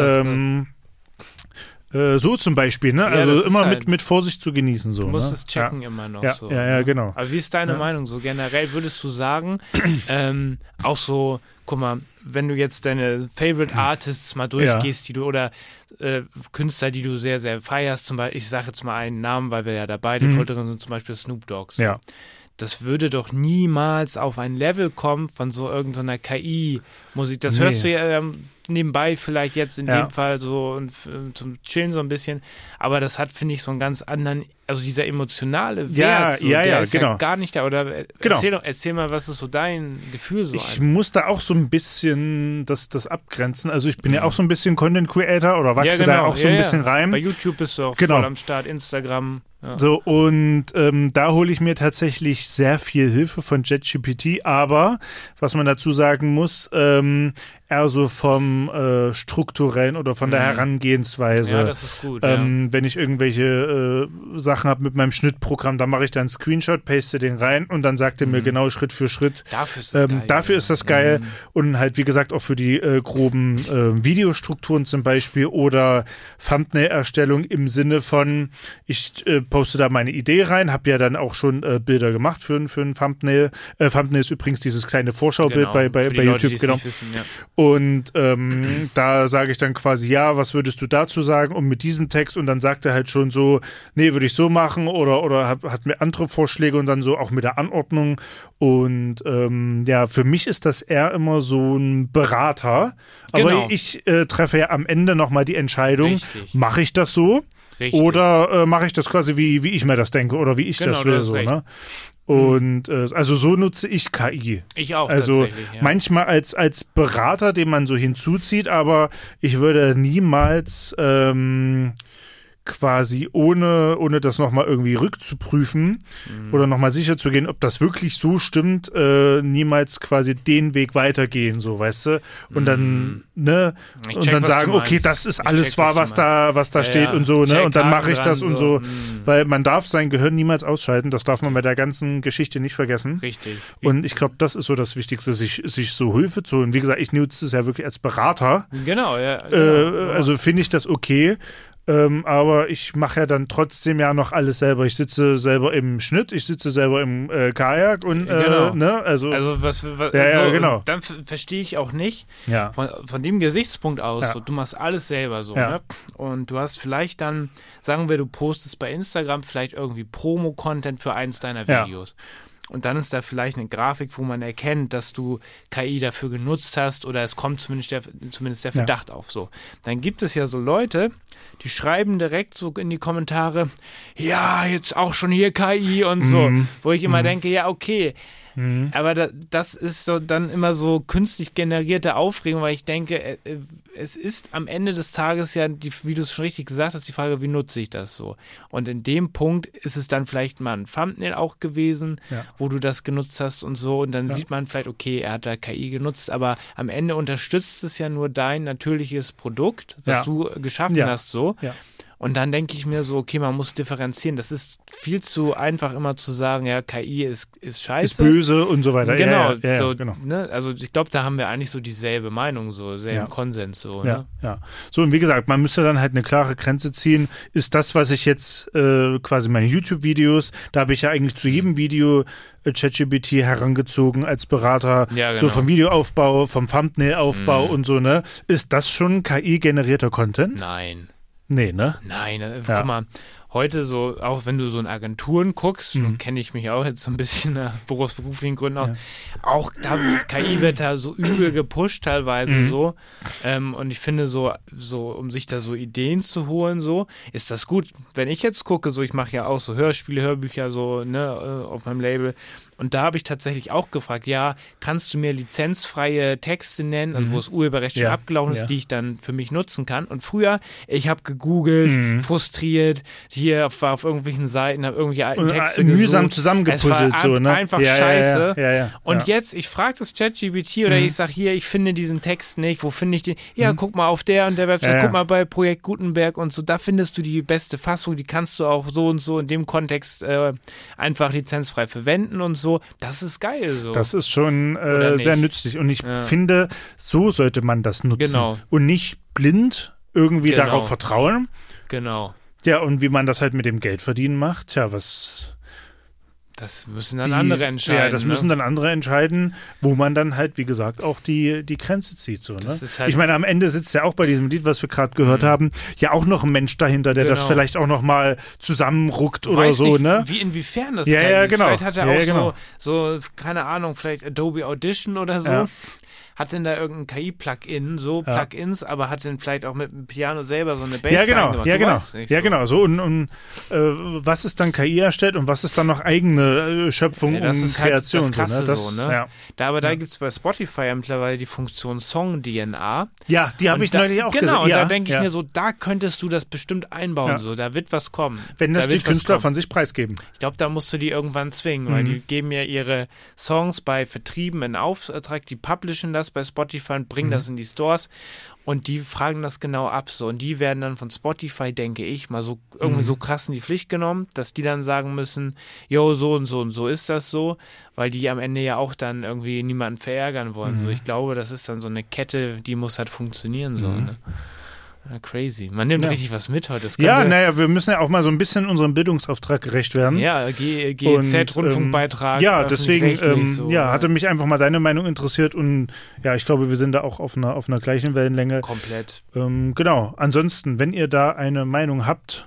So zum Beispiel, ne? Also immer halt mit Vorsicht zu genießen. So, du musst es checken immer noch so. Ja, genau. Aber wie ist deine Meinung so generell? Würdest du sagen, auch so, guck mal, wenn du jetzt deine Favorite Artists mal durchgehst, die du oder Künstler, die du sehr, sehr feierst, zum Beispiel, ich sage jetzt mal einen Namen, weil wir ja dabei voll drin sind, zum Beispiel Snoop Dogg. So. Ja. Das würde doch niemals auf ein Level kommen von so irgendeiner KI-Musik. Das hörst du ja nebenbei vielleicht jetzt in dem Fall so und zum Chillen so ein bisschen. Aber das hat, finde ich, so einen ganz anderen, also dieser emotionale Wert, der ist ja gar nicht da. Oder erzähl mal, was ist so dein Gefühl so? Ich muss da auch so ein bisschen das abgrenzen. Also ich bin ja auch so ein bisschen Content Creator oder wachse da auch so ein bisschen rein. Bei YouTube bist du auch voll am Start, Instagram. Ja. So, und da hole ich mir tatsächlich sehr viel Hilfe von ChatGPT, aber was man dazu sagen muss, eher so vom strukturellen oder von der Herangehensweise. Ja, das ist gut. Wenn ich irgendwelche Sachen habe mit meinem Schnittprogramm, dann mache ich da einen Screenshot, paste den rein und dann sagt er mir genau Schritt für Schritt. Dafür ist das geil. Und halt, wie gesagt, auch für die groben Videostrukturen zum Beispiel oder Thumbnail-Erstellung im Sinne von, ich poste da meine Idee rein, habe ja dann auch schon Bilder gemacht für ein Thumbnail. Thumbnail ist übrigens dieses kleine Vorschaubild bei YouTube. Genau. Wissen, ja. Und da sage ich dann quasi, was würdest du dazu sagen? Und mit diesem Text und dann sagt er halt schon so, nee, würde ich so machen oder hat mir andere Vorschläge und dann so auch mit der Anordnung. Und für mich ist das eher immer so ein Berater. Aber ich treffe ja am Ende nochmal die Entscheidung, mache ich das so? Richtig. Oder mache ich das quasi, wie ich mir das denke oder wie ich das will. So, ne? Und also so nutze ich KI. Ich auch also tatsächlich. Ja. Manchmal als Berater, den man so hinzuzieht, aber ich würde niemals quasi ohne das nochmal irgendwie rückzuprüfen oder nochmal sicher zu gehen, ob das wirklich so stimmt, niemals quasi den Weg weitergehen, so, weißt du? Und dann, ne? Und dann sagen, okay, das ist alles wahr, was da steht und so, ne? Und dann mache ich das und so. Weil man darf sein Gehirn niemals ausschalten, das darf man bei der ganzen Geschichte nicht vergessen. Richtig. Und ich glaube, das ist so das Wichtigste, sich so Hilfe zu holen. Wie gesagt, ich nutze es ja wirklich als Berater. Genau, ja. Genau. Also finde ich das okay. Aber ich mache ja dann trotzdem ja noch alles selber. Ich sitze selber im Schnitt, ich sitze selber im Kajak und ne? Also was genau. Dann verstehe ich auch nicht von dem Gesichtspunkt aus, so, du machst alles selber so, ne? Und du hast vielleicht dann, sagen wir, du postest bei Instagram vielleicht irgendwie Promo-Content für eins deiner Videos. Und dann ist da vielleicht eine Grafik, wo man erkennt, dass du KI dafür genutzt hast oder es kommt zumindest der Verdacht auf. So. Dann gibt es ja so Leute, die schreiben direkt so in die Kommentare, ja, jetzt auch schon hier KI und so. Wo ich immer denke, ja, okay. Aber das ist so dann immer so künstlich generierte Aufregung, weil ich denke, es ist am Ende des Tages ja, wie du es schon richtig gesagt hast, die Frage, wie nutze ich das so? Und in dem Punkt ist es dann vielleicht mal ein Thumbnail auch gewesen, wo du das genutzt hast und so. Und dann sieht man vielleicht, okay, er hat da KI genutzt, aber am Ende unterstützt es ja nur dein natürliches Produkt, was du geschaffen hast so. Ja. Und dann denke ich mir so, okay, man muss differenzieren. Das ist viel zu einfach immer zu sagen, ja, KI ist scheiße. Ist böse und so weiter. Genau. Genau. Ne? Also ich glaube, da haben wir eigentlich so dieselbe Meinung, so selben Konsens. So, ne? Ja. So, und wie gesagt, man müsste dann halt eine klare Grenze ziehen. Ist das, was ich jetzt quasi meine YouTube-Videos, da habe ich ja eigentlich zu jedem Video ChatGPT herangezogen als Berater, so vom Videoaufbau, vom Thumbnail-Aufbau und so, ne? Ist das schon KI-generierter Content? Nein. Nee, ne? Nein, guck mal, heute so, auch wenn du so in Agenturen guckst, kenne ich mich auch jetzt so ein bisschen nach beruflichen Gründen auch da KI wird da so übel gepusht teilweise so und ich finde so, um sich da so Ideen zu holen, so, ist das gut. Wenn ich jetzt gucke, so, ich mache ja auch so Hörspiele, Hörbücher so, ne, auf meinem Label Und da habe ich tatsächlich auch gefragt, ja, kannst du mir lizenzfreie Texte nennen, also wo das Urheberrecht schon abgelaufen ist, die ich dann für mich nutzen kann. Und früher, ich habe gegoogelt, frustriert, hier war auf irgendwelchen Seiten, habe irgendwelche alten Texte gesucht. Mühsam zusammengepuzzelt. Es war einfach scheiße. Ja. Und jetzt, ich frage das ChatGPT oder ich sage hier, ich finde diesen Text nicht, wo finde ich den? Ja, guck mal auf der und der Website, guck mal bei Projekt Gutenberg und so, da findest du die beste Fassung, die kannst du auch so und so in dem Kontext einfach lizenzfrei verwenden und so. Das ist geil so. Das ist schon sehr nützlich und ich finde, so sollte man das nutzen. Genau. Und nicht blind irgendwie darauf vertrauen. Genau. Ja, und wie man das halt mit dem Geldverdienen macht, das müssen dann andere entscheiden. Ja, das müssen dann andere entscheiden, wo man dann halt, wie gesagt, auch die Grenze zieht. So, ne? Halt ich meine, am Ende sitzt ja auch bei diesem Lied, was wir gerade gehört haben, ja auch noch ein Mensch dahinter, der das vielleicht auch noch mal zusammenruckt oder so. Nicht, Ne? Inwiefern das genau. Vielleicht hat er auch so, keine Ahnung, vielleicht Adobe Audition oder so. Ja. Hat denn da irgendein KI-Plugin, Plugins, aber hat denn vielleicht auch mit dem Piano selber so eine Bassline gemacht? Genau. So, und was ist dann KI erstellt und was ist dann noch eigene Schöpfung und ist Kreation? Halt das Krasse so, ne? Da gibt es bei Spotify ja mittlerweile die Funktion Song-DNA. Ja, die habe ich neulich auch gesehen. Genau, und da denke ich mir so, da könntest du das bestimmt einbauen, so, da wird was kommen. Wenn das die Künstler von sich preisgeben. Ich glaube, da musst du die irgendwann zwingen, weil die geben ja ihre Songs bei Vertrieben in Auftrag, die publishen das bei Spotify und bringen das in die Stores und die fragen das genau ab so und die werden dann von Spotify, denke ich, mal so irgendwie so krass in die Pflicht genommen, dass die dann sagen müssen, jo, so und so und so ist das so, weil die am Ende ja auch dann irgendwie niemanden verärgern wollen. So, ich glaube, das ist dann so eine Kette, die muss halt funktionieren so, ne? Ja, crazy. Man nimmt richtig was mit heute. Wir müssen ja auch mal so ein bisschen unserem Bildungsauftrag gerecht werden. Ja, GEZ-Rundfunkbeitrag. Deswegen hatte mich einfach mal deine Meinung interessiert und ja, ich glaube, wir sind da auch auf einer gleichen Wellenlänge. Komplett. Genau. Ansonsten, wenn ihr da eine Meinung habt,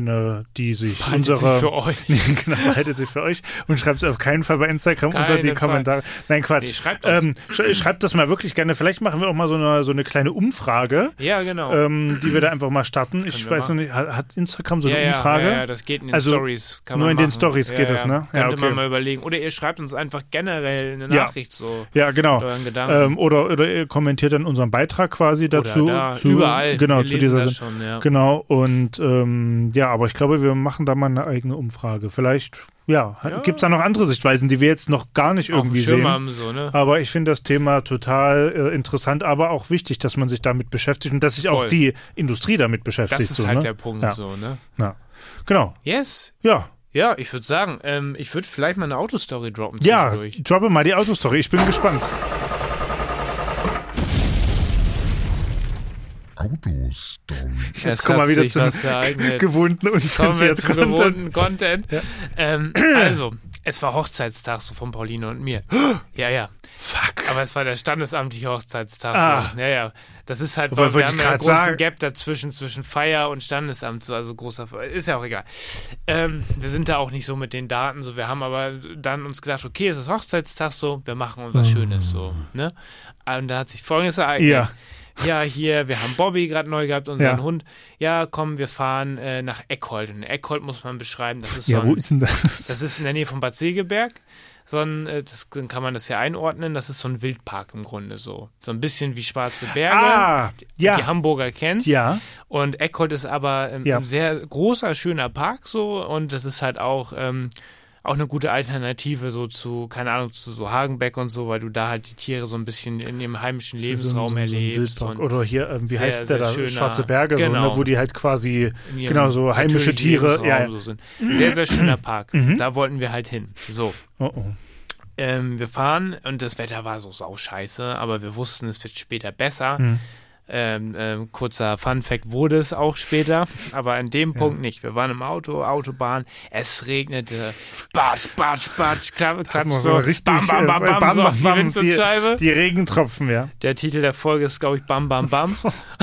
die sich behaltet sich für euch. Genau, behaltet sich für euch und schreibt es auf keinen Fall bei Instagram unter die Kommentare. Nein, Quatsch. Schreibt das mal wirklich gerne. Vielleicht machen wir auch mal so eine kleine Umfrage. Ja, genau. Die wir da einfach mal starten. Ich weiß noch nicht, hat Instagram so eine Umfrage? Ja, das geht in den Stories. Nur in den Stories geht das, ne? Könnte man mal überlegen. Oder ihr schreibt uns einfach generell eine Nachricht so. Ja, genau. Mit euren Gedanken. Oder ihr kommentiert dann unseren Beitrag quasi dazu. Überall. Genau, zu dieser schon, Genau, und aber ich glaube, wir machen da mal eine eigene Umfrage. Vielleicht, gibt es da noch andere Sichtweisen, die wir jetzt noch gar nicht irgendwie sehen. Haben, so, ne? Aber ich finde das Thema total interessant, aber auch wichtig, dass man sich damit beschäftigt und dass sich auch die Industrie damit beschäftigt. Das ist halt der Punkt, so, ne? Ja, genau. Yes. Ja. Ja, ich würde sagen, ich würde vielleicht mal eine Autostory droppen. Ja, droppe mal die Autostory. Ich bin gespannt. Autostory. Jetzt kommen wir wieder zum gewohnten Content. Ja. Also, es war Hochzeitstag so von Pauline und mir. Ja. Fuck. Aber es war der standesamtliche Hochzeitstag. So. Ja. Das ist halt, wir haben ja einen großen Gap dazwischen, zwischen Feier und Standesamt, so, also großer, ist ja auch egal. Wir sind da auch nicht so mit den Daten, so, wir haben aber dann uns gedacht, okay, es ist Hochzeitstag, so, wir machen uns was Schönes, so, ne? Und da hat sich Folgendes ereignet. Ja, hier, wir haben Bobby gerade neu gehabt, unseren Hund. Ja, komm, wir fahren nach Eckhold. Und Eckhold muss man beschreiben, das ist wo ist denn das? Das ist in der Nähe von Bad Segeberg. Dann kann man das ja einordnen, das ist so ein Wildpark im Grunde so. So ein bisschen wie Schwarze Berge, die Hamburger kennst. Ja. Und Eckhold ist aber ein sehr großer, schöner Park so und das ist halt auch eine gute Alternative so zu, keine Ahnung, zu so Hagenbeck und so, weil du da halt die Tiere so ein bisschen in ihrem heimischen Lebensraum erlebst. So oder hier, wie heißt der da? Schwarze Berge, genau. So, ne, wo die halt quasi, so heimische Tiere. So sind. Sehr, sehr schöner Park. Da wollten wir halt hin. So. Wir fahren und das Wetter war so sauscheiße, aber wir wussten, es wird später besser. Kurzer Fun-Fact, wurde es auch später, aber an dem Punkt nicht. Wir waren im Autobahn, es regnete, batsch, klatsch, so, richtig, bam, so auf die Windschutzscheibe. Die Regentropfen, ja. Der Titel der Folge ist, glaube ich, Bam, Bam, Bam.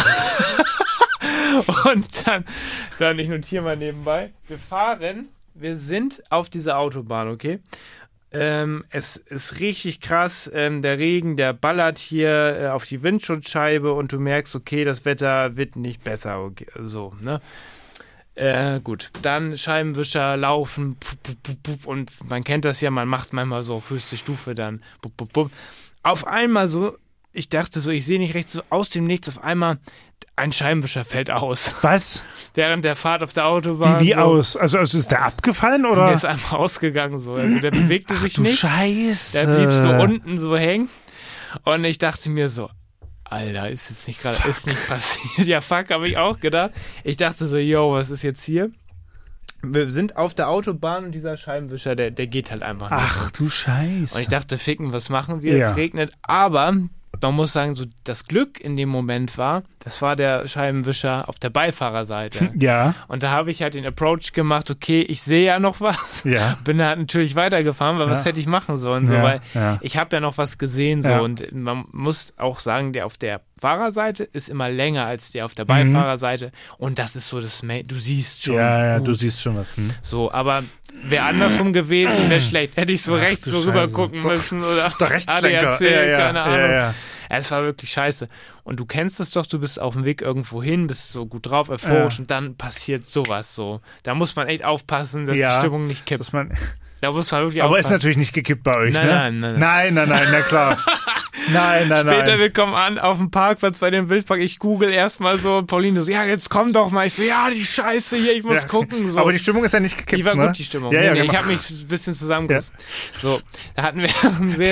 Und dann, ich notiere mal nebenbei, wir sind auf dieser Autobahn, okay? Es ist richtig krass, der Regen, der ballert hier auf die Windschutzscheibe und du merkst, okay, das Wetter wird nicht besser, okay, so, ne? Gut, dann Scheibenwischer laufen und man kennt das ja, man macht manchmal so auf höchste Stufe dann auf einmal so, ich dachte so, ich sehe nicht recht, so aus dem Nichts auf einmal ein Scheibenwischer fällt aus. Was? Während der Fahrt auf der Autobahn. Wie so, aus? Also ist der abgefallen oder? Der ist einfach ausgegangen so, also der bewegte sich nicht. Scheiße. Der blieb so unten so hängen und ich dachte mir so, Alter, ist jetzt nicht gerade, ist nicht passiert. Ja, fuck, habe ich auch gedacht. Ich dachte so, yo, was ist jetzt hier? Wir sind auf der Autobahn und dieser Scheibenwischer, der geht halt einfach nicht. Ach du Scheiße. Und ich dachte, ficken, was machen wir? Es regnet, aber man muss sagen, so das Glück in dem Moment war, das war der Scheibenwischer auf der Beifahrerseite. Ja. Und da habe ich halt den Approach gemacht, okay, ich sehe ja noch was. Ja. Bin da natürlich weitergefahren, weil was hätte ich machen sollen? So, weil ich habe ja noch was gesehen. So. Und man muss auch sagen, der auf der Fahrerseite ist immer länger als der auf der Beifahrerseite. Und das ist so das du siehst schon. Ja, du siehst schon was. So, aber wäre andersrum gewesen, wäre schlecht. Hätte ich so rechts so rüber gucken müssen oder der Rechtslenker. Keine Ahnung. Ja. Es war wirklich scheiße. Und du kennst es doch, du bist auf dem Weg irgendwo hin, bist so gut drauf, euphorisch und dann passiert sowas so. Da muss man echt aufpassen, dass die Stimmung nicht kippt. Da muss man wirklich aber aufpassen. Ist natürlich nicht gekippt bei euch, nein, ne? Nein, na klar. Nein. Später, wir kommen an auf dem Parkplatz bei dem Wildpark, ich google erstmal so, Pauline so, ja, jetzt komm doch mal. Ich so, ja, die Scheiße hier, ich muss gucken. So. Aber die Stimmung ist ja nicht gekippt, Die war ne? gut, die Stimmung. Ja, ich habe mich ein bisschen zusammengerissen. Ja. So, da hatten wir einen sehr,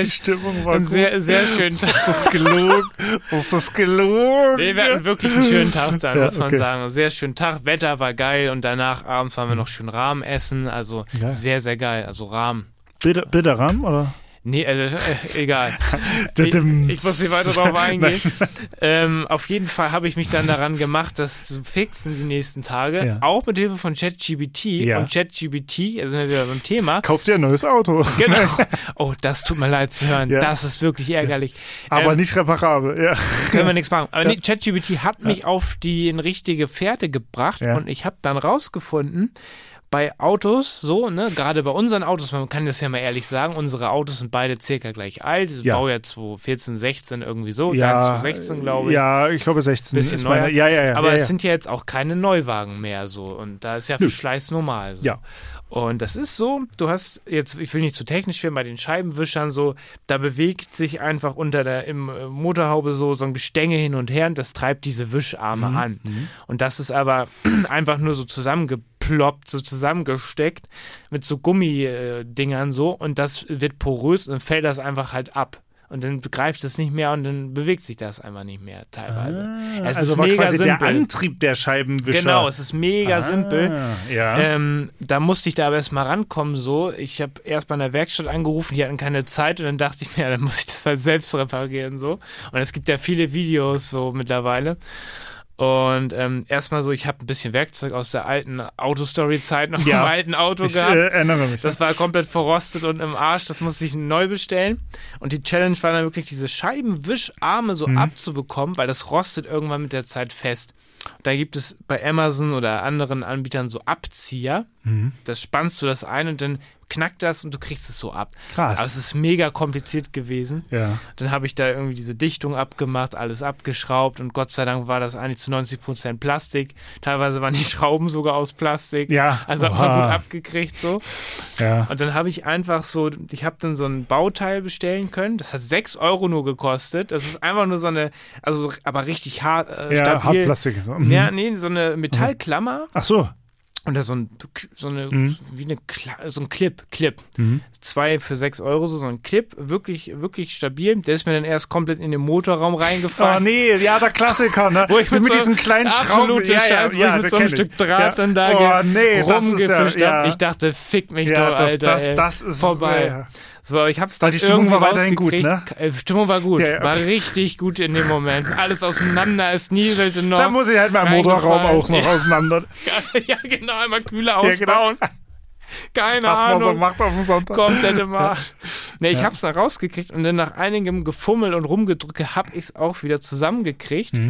sehr schönen Tag. Ist das gelogen? Nee, wir hatten wirklich einen schönen Tag da, muss man sagen. Einen sehr schönen Tag, Wetter war geil und danach abends waren wir noch schön Rahmen essen, also sehr, sehr geil, also Rahmen. Bilderrahmen, oder? Nee, egal. Ich muss nicht weiter drauf eingehen. Auf jeden Fall habe ich mich dann daran gemacht, das zu fixen die nächsten Tage. Auch mit Hilfe von ChatGPT. Und ChatGPT, also sind wir wieder beim Thema. Kauft dir ein neues Auto. Genau. Oh, das tut mir leid zu hören. Das ist wirklich ärgerlich. Aber nicht reparabel. Können wir nichts machen. Aber nee, ChatGPT hat mich auf die richtige Fährte gebracht und ich habe dann rausgefunden, bei Autos, so, ne, gerade bei unseren Autos, man kann das ja mal ehrlich sagen, unsere Autos sind beide circa gleich alt, Baujahr 2014, 16 irgendwie so, dann 2016, glaube ich. Ja, ich glaube 16. Bisschen neuer. Ja. Aber es sind ja jetzt auch keine Neuwagen mehr so und da ist ja Verschleiß normal. So. Ja. Und das ist so, du hast jetzt, ich will nicht zu technisch werden, bei den Scheibenwischern so, da bewegt sich einfach unter der Motorhaube so ein Gestänge hin und her und das treibt diese Wischarme an. Und das ist aber einfach nur so zusammengeploppt, so zusammengesteckt mit so Gummidingern so und das wird porös und dann fällt das einfach halt ab. Und dann greift es nicht mehr und dann bewegt sich das einfach nicht mehr teilweise. Es also ist war mega quasi simpel. Der Antrieb der Scheibenwischer. Genau, es ist mega simpel. Ja. Da musste ich da aber erst mal rankommen so. Ich habe erst bei einer Werkstatt angerufen, die hatten keine Zeit und dann dachte ich mir, ja, dann muss ich das halt selbst reparieren so. Und es gibt ja viele Videos so mittlerweile. Und erstmal so, ich habe ein bisschen Werkzeug aus der alten Autostory-Zeit noch im alten Auto gehabt. Ich erinnere mich. Das war komplett verrostet und im Arsch, das musste ich neu bestellen. Und die Challenge war dann wirklich, diese Scheibenwischarme so abzubekommen, weil das rostet irgendwann mit der Zeit fest. Und da gibt es bei Amazon oder anderen Anbietern so Abzieher. Das spannst du das ein und dann knackt das und du kriegst es so ab. Krass. Aber es ist mega kompliziert gewesen. Ja. Dann habe ich da irgendwie diese Dichtung abgemacht, alles abgeschraubt und Gott sei Dank war das eigentlich zu 90% Plastik. Teilweise waren die Schrauben sogar aus Plastik. Ja. Also hat man gut abgekriegt so. Ja. Und dann habe ich einfach so, ich habe dann so ein Bauteil bestellen können. Das hat 6 Euro nur gekostet. Das ist einfach nur so eine, also aber richtig hart, stabil. Hartplastik. So. Ja, nee, so eine Metallklammer. Ach so. Und da so ein Clip. 2 für 6 Euro, so ein Clip, wirklich, wirklich stabil. Der ist mir dann erst komplett in den Motorraum reingefallen. Oh nee, ja, der Klassiker, ne? Wo ich mit so diesen kleinen Schrauben, wo ich mit so einem Stück Draht dann da rumgefischt habe. Ich dachte, fick mich doch, Alter. Das ist vorbei. So, ich hab's dann irgendwie rausgekriegt. Gut, ne? Stimmung war gut. Ja. War richtig gut in dem Moment. Alles auseinander, es nieselte noch. Da muss ich halt meinen Motorraum auch noch auseinander. Ja, genau, einmal Kühler ausbauen. Genau. Keine Ahnung. Was man so macht auf dem Sonntag. Komplette Marsch. Nee, ich hab's dann rausgekriegt und dann nach einigem Gefummel und Rumgedrücke hab ich's auch wieder zusammengekriegt.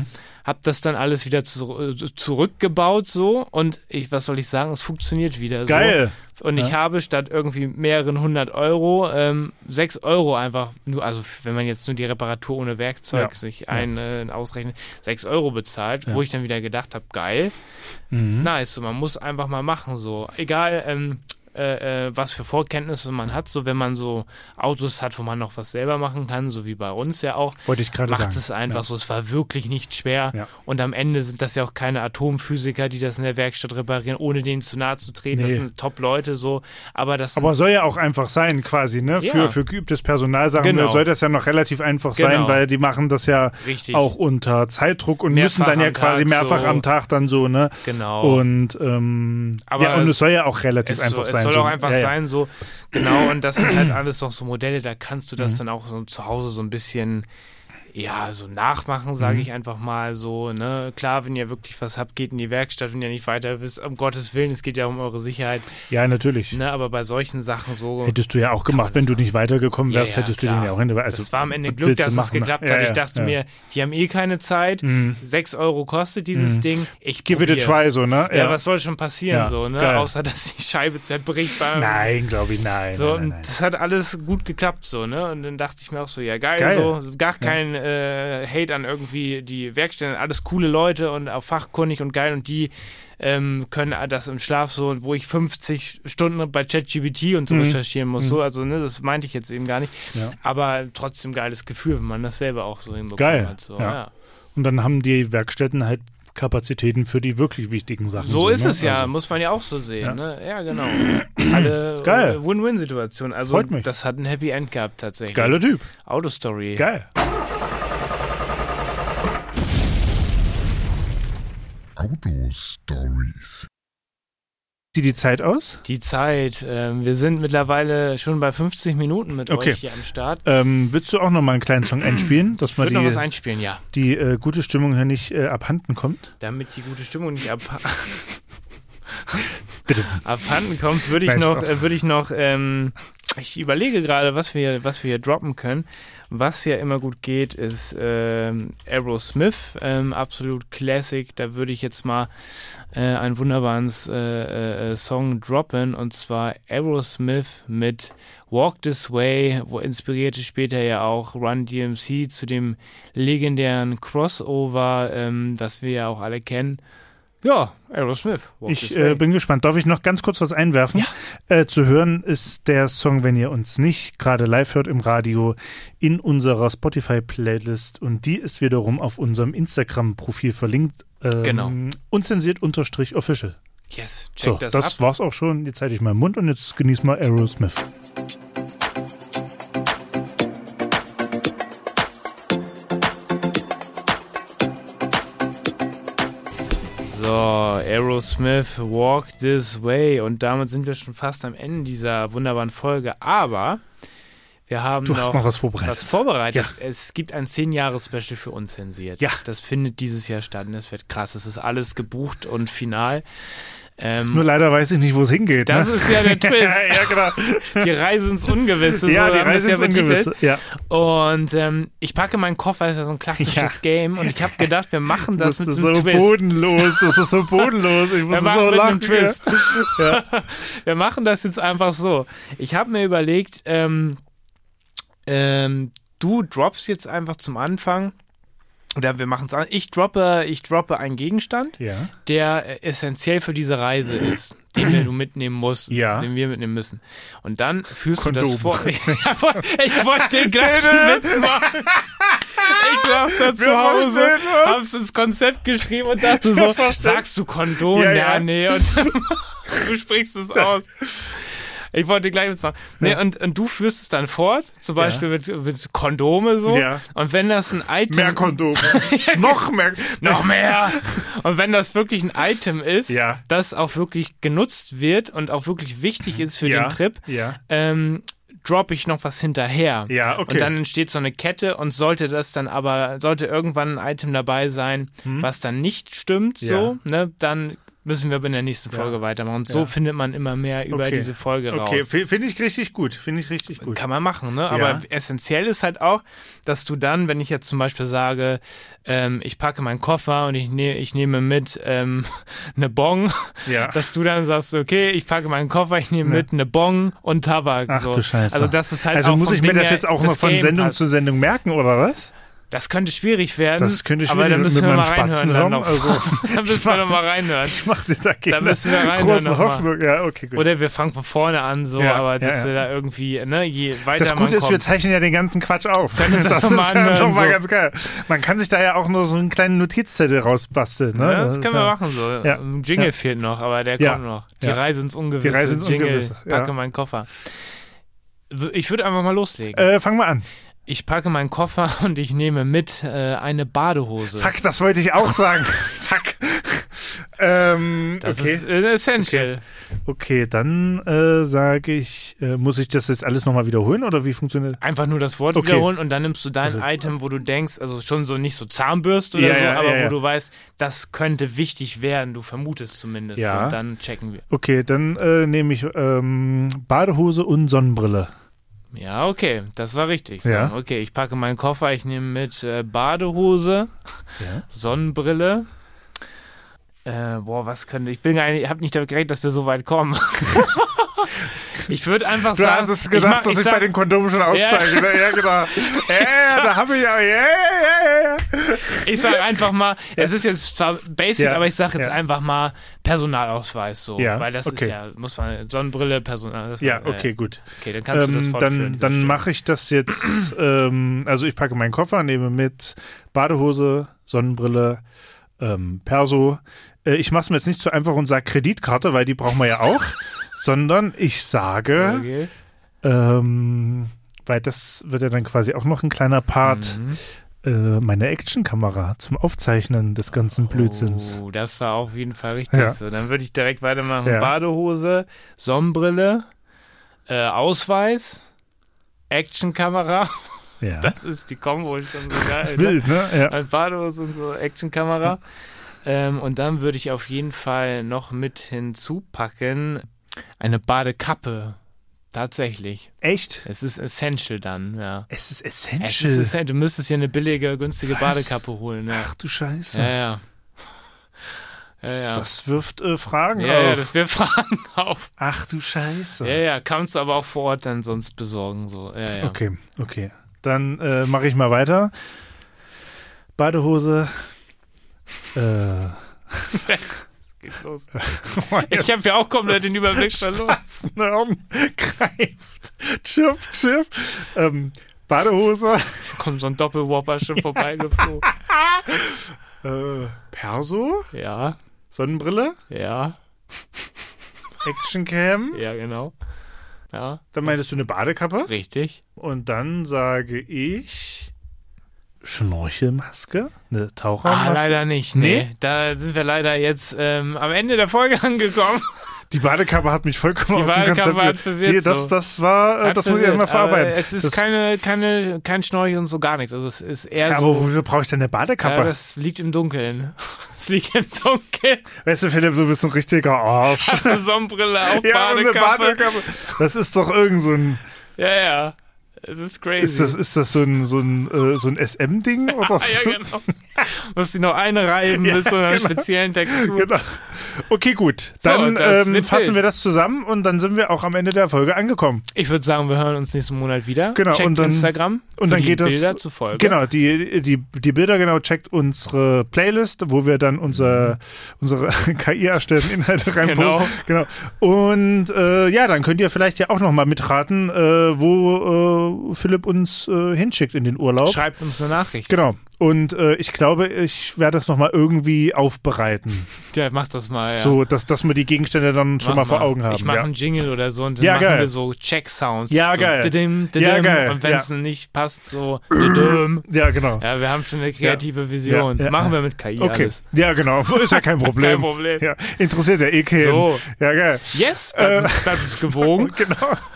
habe das dann alles wieder zurückgebaut so und was soll ich sagen, es funktioniert wieder. Geil. So. Und ich habe statt irgendwie mehreren 100 Euro 6 Euro einfach, nur, also wenn man jetzt nur die Reparatur ohne Werkzeug sich ausrechnet, 6 Euro bezahlt, wo ich dann wieder gedacht habe, geil, nice, so, man muss einfach mal machen, so, egal, was für Vorkenntnisse man hat, so wenn man so Autos hat, wo man noch was selber machen kann, so wie bei uns ja auch, wollte ich gerade sagen. Macht es einfach so, es war wirklich nicht schwer und am Ende sind das ja auch keine Atomphysiker, die das in der Werkstatt reparieren, ohne denen zu nahe zu treten, das sind Top-Leute so, aber soll ja auch einfach sein quasi, ne, für geübtes Personal, soll das ja noch relativ einfach sein, weil die machen das ja auch unter Zeitdruck und müssen dann ja quasi mehrfach am Tag dann so, ne, und und es soll ja auch relativ einfach sein. Es soll auch einfach sein, so, genau, und das sind halt alles noch so Modelle, da kannst du das dann auch so zu Hause so ein bisschen, so nachmachen, sage ich einfach mal so, ne, klar, wenn ihr wirklich was habt, geht in die Werkstatt, wenn ihr nicht weiter wisst, um Gottes Willen, es geht ja um eure Sicherheit. Ja, natürlich. Ne, aber bei solchen Sachen so... Hättest du ja auch gemacht, wenn du nicht weitergekommen wärst, hättest du den ja auch hinter... Also, das war am Ende Glück, dass es geklappt hat. Ich dachte mir, die haben keine Zeit, 6 Euro kostet dieses Ding, ich give it a try, so, ne? Ja, was soll schon passieren, so, ne? Geil. Außer, dass die Scheibe zerbricht. Nein, glaube ich, nein. So, nein. Das hat alles gut geklappt, so, ne? Und dann dachte ich mir auch so, ja geil. So, gar kein Hate an irgendwie die Werkstätten, alles coole Leute und auch fachkundig und geil und die können das im Schlaf so, wo ich 50 Stunden bei ChatGPT und so recherchieren muss, so, also ne, das meinte ich jetzt eben gar nicht, aber trotzdem geiles Gefühl, wenn man das selber auch so hinbekommen hat. So, Und dann haben die Werkstätten halt Kapazitäten für die wirklich wichtigen Sachen. So ist es ja, muss man ja auch so sehen. Ne? Ja, genau. Alle Win-Win-Situationen. Also freut mich. Das hat ein Happy End gehabt tatsächlich. Geiler Typ. Autostory. Geil. Autostories. Sieht die Zeit aus? Die Zeit. Wir sind mittlerweile schon bei 50 Minuten mit euch hier am Start. Willst du auch noch mal einen kleinen Song einspielen? Dass ich würde noch was einspielen, ja. Die gute Stimmung hier nicht abhanden kommt? Damit die gute Stimmung nicht abhanden kommt, würde ich noch ich überlege gerade, was wir hier droppen können. Was ja immer gut geht, ist Aerosmith, absolut Classic. Da würde ich jetzt mal einen wunderbaren Song droppen, und zwar Aerosmith mit Walk This Way, wo inspirierte später ja auch Run DMC zu dem legendären Crossover, das wir ja auch alle kennen. Ja, Aerosmith. Ich bin gespannt. Darf ich noch ganz kurz was einwerfen? Ja. Zu hören ist der Song, wenn ihr uns nicht gerade live hört im Radio, in unserer Spotify-Playlist, und die ist wiederum auf unserem Instagram-Profil verlinkt. Genau. Unzensiert_official. Yes, check das ab. Das war's auch schon. Jetzt halte ich meinen Mund und jetzt genieß mal Aerosmith. So, Aerosmith, Walk This Way, und damit sind wir schon fast am Ende dieser wunderbaren Folge, aber wir haben noch was vorbereitet. Ja. Es gibt ein 10-Jahres-Special für Unzensiert. Ja. Das findet dieses Jahr statt und das wird krass. Es ist alles gebucht und final. Nur leider weiß ich nicht, wo es hingeht. Das ist ja der Twist. Ja, genau. Die Reise ins Ungewisse. Ja, die Reise ins Ungewisse. Ja. Und ich packe meinen Koffer, das ist ja so ein klassisches Game, und ich habe gedacht, wir machen das mit einem so Twist. Bodenlos. Das ist so bodenlos. Ich muss so lachen. Twist. Ja. Wir machen das jetzt einfach so. Ich habe mir überlegt, du droppst jetzt einfach zum Anfang, oder wir machen es an. Ich droppe einen Gegenstand, der essentiell für diese Reise ist, den du mitnehmen musst, den wir mitnehmen müssen. Und dann führst du das vor. Ich wollte den gleichen Witz machen. Ich saß da zu Hause, hab's ins Konzept geschrieben und dachte so, sagst du Kondom? Ja, nee. Und dann, du sprichst es aus. Ich wollte gleich was machen. Nee, und du führst es dann fort, zum Beispiel mit Kondome so. Ja. Und wenn das ein Item... Mehr Kondome. Noch mehr. Noch mehr. Und wenn das wirklich ein Item ist, das auch wirklich genutzt wird und auch wirklich wichtig ist für den Trip, droppe ich noch was hinterher. Ja, okay. Und dann entsteht so eine Kette, und sollte irgendwann ein Item dabei sein, was dann nicht stimmt, so, ne, dann Müssen wir aber in der nächsten Folge weitermachen. Und so findet man immer mehr über diese Folge raus. Okay, finde ich richtig gut. Kann man machen, ne? Aber essentiell ist halt auch, dass du dann, wenn ich jetzt zum Beispiel sage, ich packe meinen Koffer und ich nehme mit eine Bong, dass du dann sagst, okay, ich packe meinen Koffer, ich nehme mit eine Bong und Tabak. Ach du Scheiße. Also das ist halt auch muss ich mir das jetzt auch mal von Sendung zu Sendung merken, oder was? Das könnte schwierig werden. Das könnte schwierig werden. Aber da müssen wir mal reinhören. Da müssen wir noch mal reinhören. Ich mache da keine große Hoffnung. Ja, okay, gut. Oder wir fangen von vorne an, aber dass wir da irgendwie, je weiter das Gute ist, wir zeichnen ja den ganzen Quatsch auf. Das ist ja doch mal ganz geil. Man kann sich da ja auch nur so einen kleinen Notizzettel rausbasteln. Ne? Ja, das können wir machen so. Ein Jingle fehlt noch, aber der kommt noch. Die Reise ins Ungewisse. Jingle, packe meinen Koffer. Ich würde einfach mal loslegen. Fang mal an. Ich packe meinen Koffer und ich nehme mit eine Badehose. Fuck, das wollte ich auch sagen. Fuck. Das ist essential. Okay, dann sage ich, muss ich das jetzt alles nochmal wiederholen oder wie funktioniert das? Einfach nur das Wort wiederholen und dann nimmst du dein Item, wo du denkst, also schon so nicht so Zahnbürste oder so, aber wo du weißt, das könnte wichtig werden, du vermutest zumindest. Ja. Und dann checken wir. Okay, dann nehme ich Badehose und Sonnenbrille. Ja, okay, das war richtig. So. Ja. Okay, ich packe meinen Koffer, ich nehme mit Badehose, Sonnenbrille. Was könnte ich? Ich habe nicht damit gerechnet, dass wir so weit kommen. Ich würde einfach sagen. Du hast gedacht, dass ich bei den Kondomen schon aussteige. Ja, genau. Da habe ich ja. Ich sage einfach mal, es ist jetzt zwar basic, aber ich sage jetzt einfach mal Personalausweis so. Ja, weil das ist muss man, Sonnenbrille, Personal. Ja, okay, gut. Okay, dann kannst du das fortführen. Dann mache ich das jetzt, also ich packe meinen Koffer, nehme mit Badehose, Sonnenbrille, Perso. Ich mache es mir jetzt nicht so einfach und sage Kreditkarte, weil die brauchen wir ja auch. Sondern ich sage, weil das wird ja dann quasi auch noch ein kleiner Part, meine Actionkamera zum Aufzeichnen des ganzen Blödsinns. Oh, das war auf jeden Fall richtig so. Dann würde ich direkt weitermachen. Badehose, Sonnenbrille, Ausweis, Actionkamera. Ja. Das ist die Kombo schon so geil. Das ist wild, ne? Ja. Badehose und so, Actionkamera. Und dann würde ich auf jeden Fall noch mit hinzupacken eine Badekappe. Tatsächlich. Echt? Es ist essential dann, ja. Es ist essential? Du müsstest hier eine billige, günstige Badekappe holen. Ja. Ach du Scheiße. Ja. Das wirft Fragen auf. Ja, das wirft Fragen auf. Ach du Scheiße. Ja, kannst du aber auch vor Ort dann sonst besorgen. So. Ja. Okay. Dann mache ich mal weiter. Badehose. Geht los. Ich habe ja auch komplett den Überblick verloren. Greift. Chip. Badehose. Kommt so ein Doppelwhopper schon vorbeigeflogen. Perso. Ja. Sonnenbrille. Ja. Actioncam. Ja, genau. Ja. Dann meintest du eine Badekappe. Richtig. Und dann sage ich Schnorchelmaske? Eine Tauchermaske? Leider nicht. Nee. Da sind wir leider jetzt am Ende der Folge angekommen. Die Badekappe hat mich vollkommen aus dem Konzept hat verwirrt. Das muss ich erstmal verarbeiten. Es ist kein Schnorchel und so gar nichts. Also es ist eher so. Aber wofür brauche ich denn eine Badekappe? Ja, das liegt im Dunkeln. Es liegt im Dunkeln. Weißt du, Philipp, du bist ein richtiger Arsch. Hast eine Sonnenbrille auf Badekappe. Eine Badekappe. Das ist doch irgend so ein. Ja. Es ist crazy. Ist das so ein SM-Ding? Oder? Ja, genau. Musst du noch einreiben mit so einer speziellen Textur. Genau. Okay, gut. Dann fassen wir das zusammen und dann sind wir auch am Ende der Folge angekommen. Ich würde sagen, wir hören uns nächsten Monat wieder. Genau. Checkt und dann, Instagram und dann geht Bilder zur Folge. Genau, die Bilder, genau, checkt unsere Playlist, wo wir dann unsere KI erstellten Inhalte reinpumpen. Genau. Und dann könnt ihr vielleicht ja auch nochmal mitraten, wo Philipp uns hinschickt in den Urlaub. Schreibt uns eine Nachricht. Genau. Und ich glaube, ich werde das nochmal irgendwie aufbereiten. Ja, mach das mal, ja. So, dass wir die Gegenstände dann schon mal vor Augen haben. Ich mache einen Jingle oder so und dann machen wir so Check-Sounds. Ja, so geil. Geil. Und wenn es nicht passt, so Ja, genau. Ja, wir haben schon eine kreative Vision. Machen wir mit KI alles. Ja, genau. Ist ja kein Problem. Kein Problem. Ja. Interessiert ja keinen. So. Ja, geil. Yes, bleibt uns gewogen. Genau.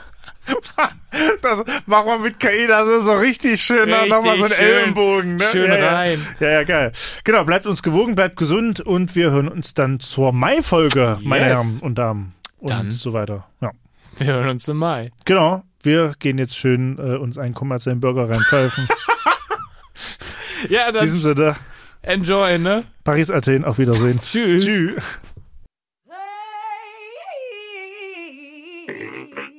Das machen wir mit KI, das ist so richtig schön, nochmal so ein Ellenbogen. Ne? Schön rein. Ja, geil. Genau, bleibt uns gewogen, bleibt gesund und wir hören uns dann zur Mai-Folge, meine Herren und Damen und so weiter. Ja. Wir hören uns im Mai. Genau, wir gehen jetzt schön uns einen kommerziellen Burger reinpfeifen. Ja, dann. In diesem Sinne. Enjoy, ne? Paris, Athen, auf Wiedersehen. Tschüss. Tschüss.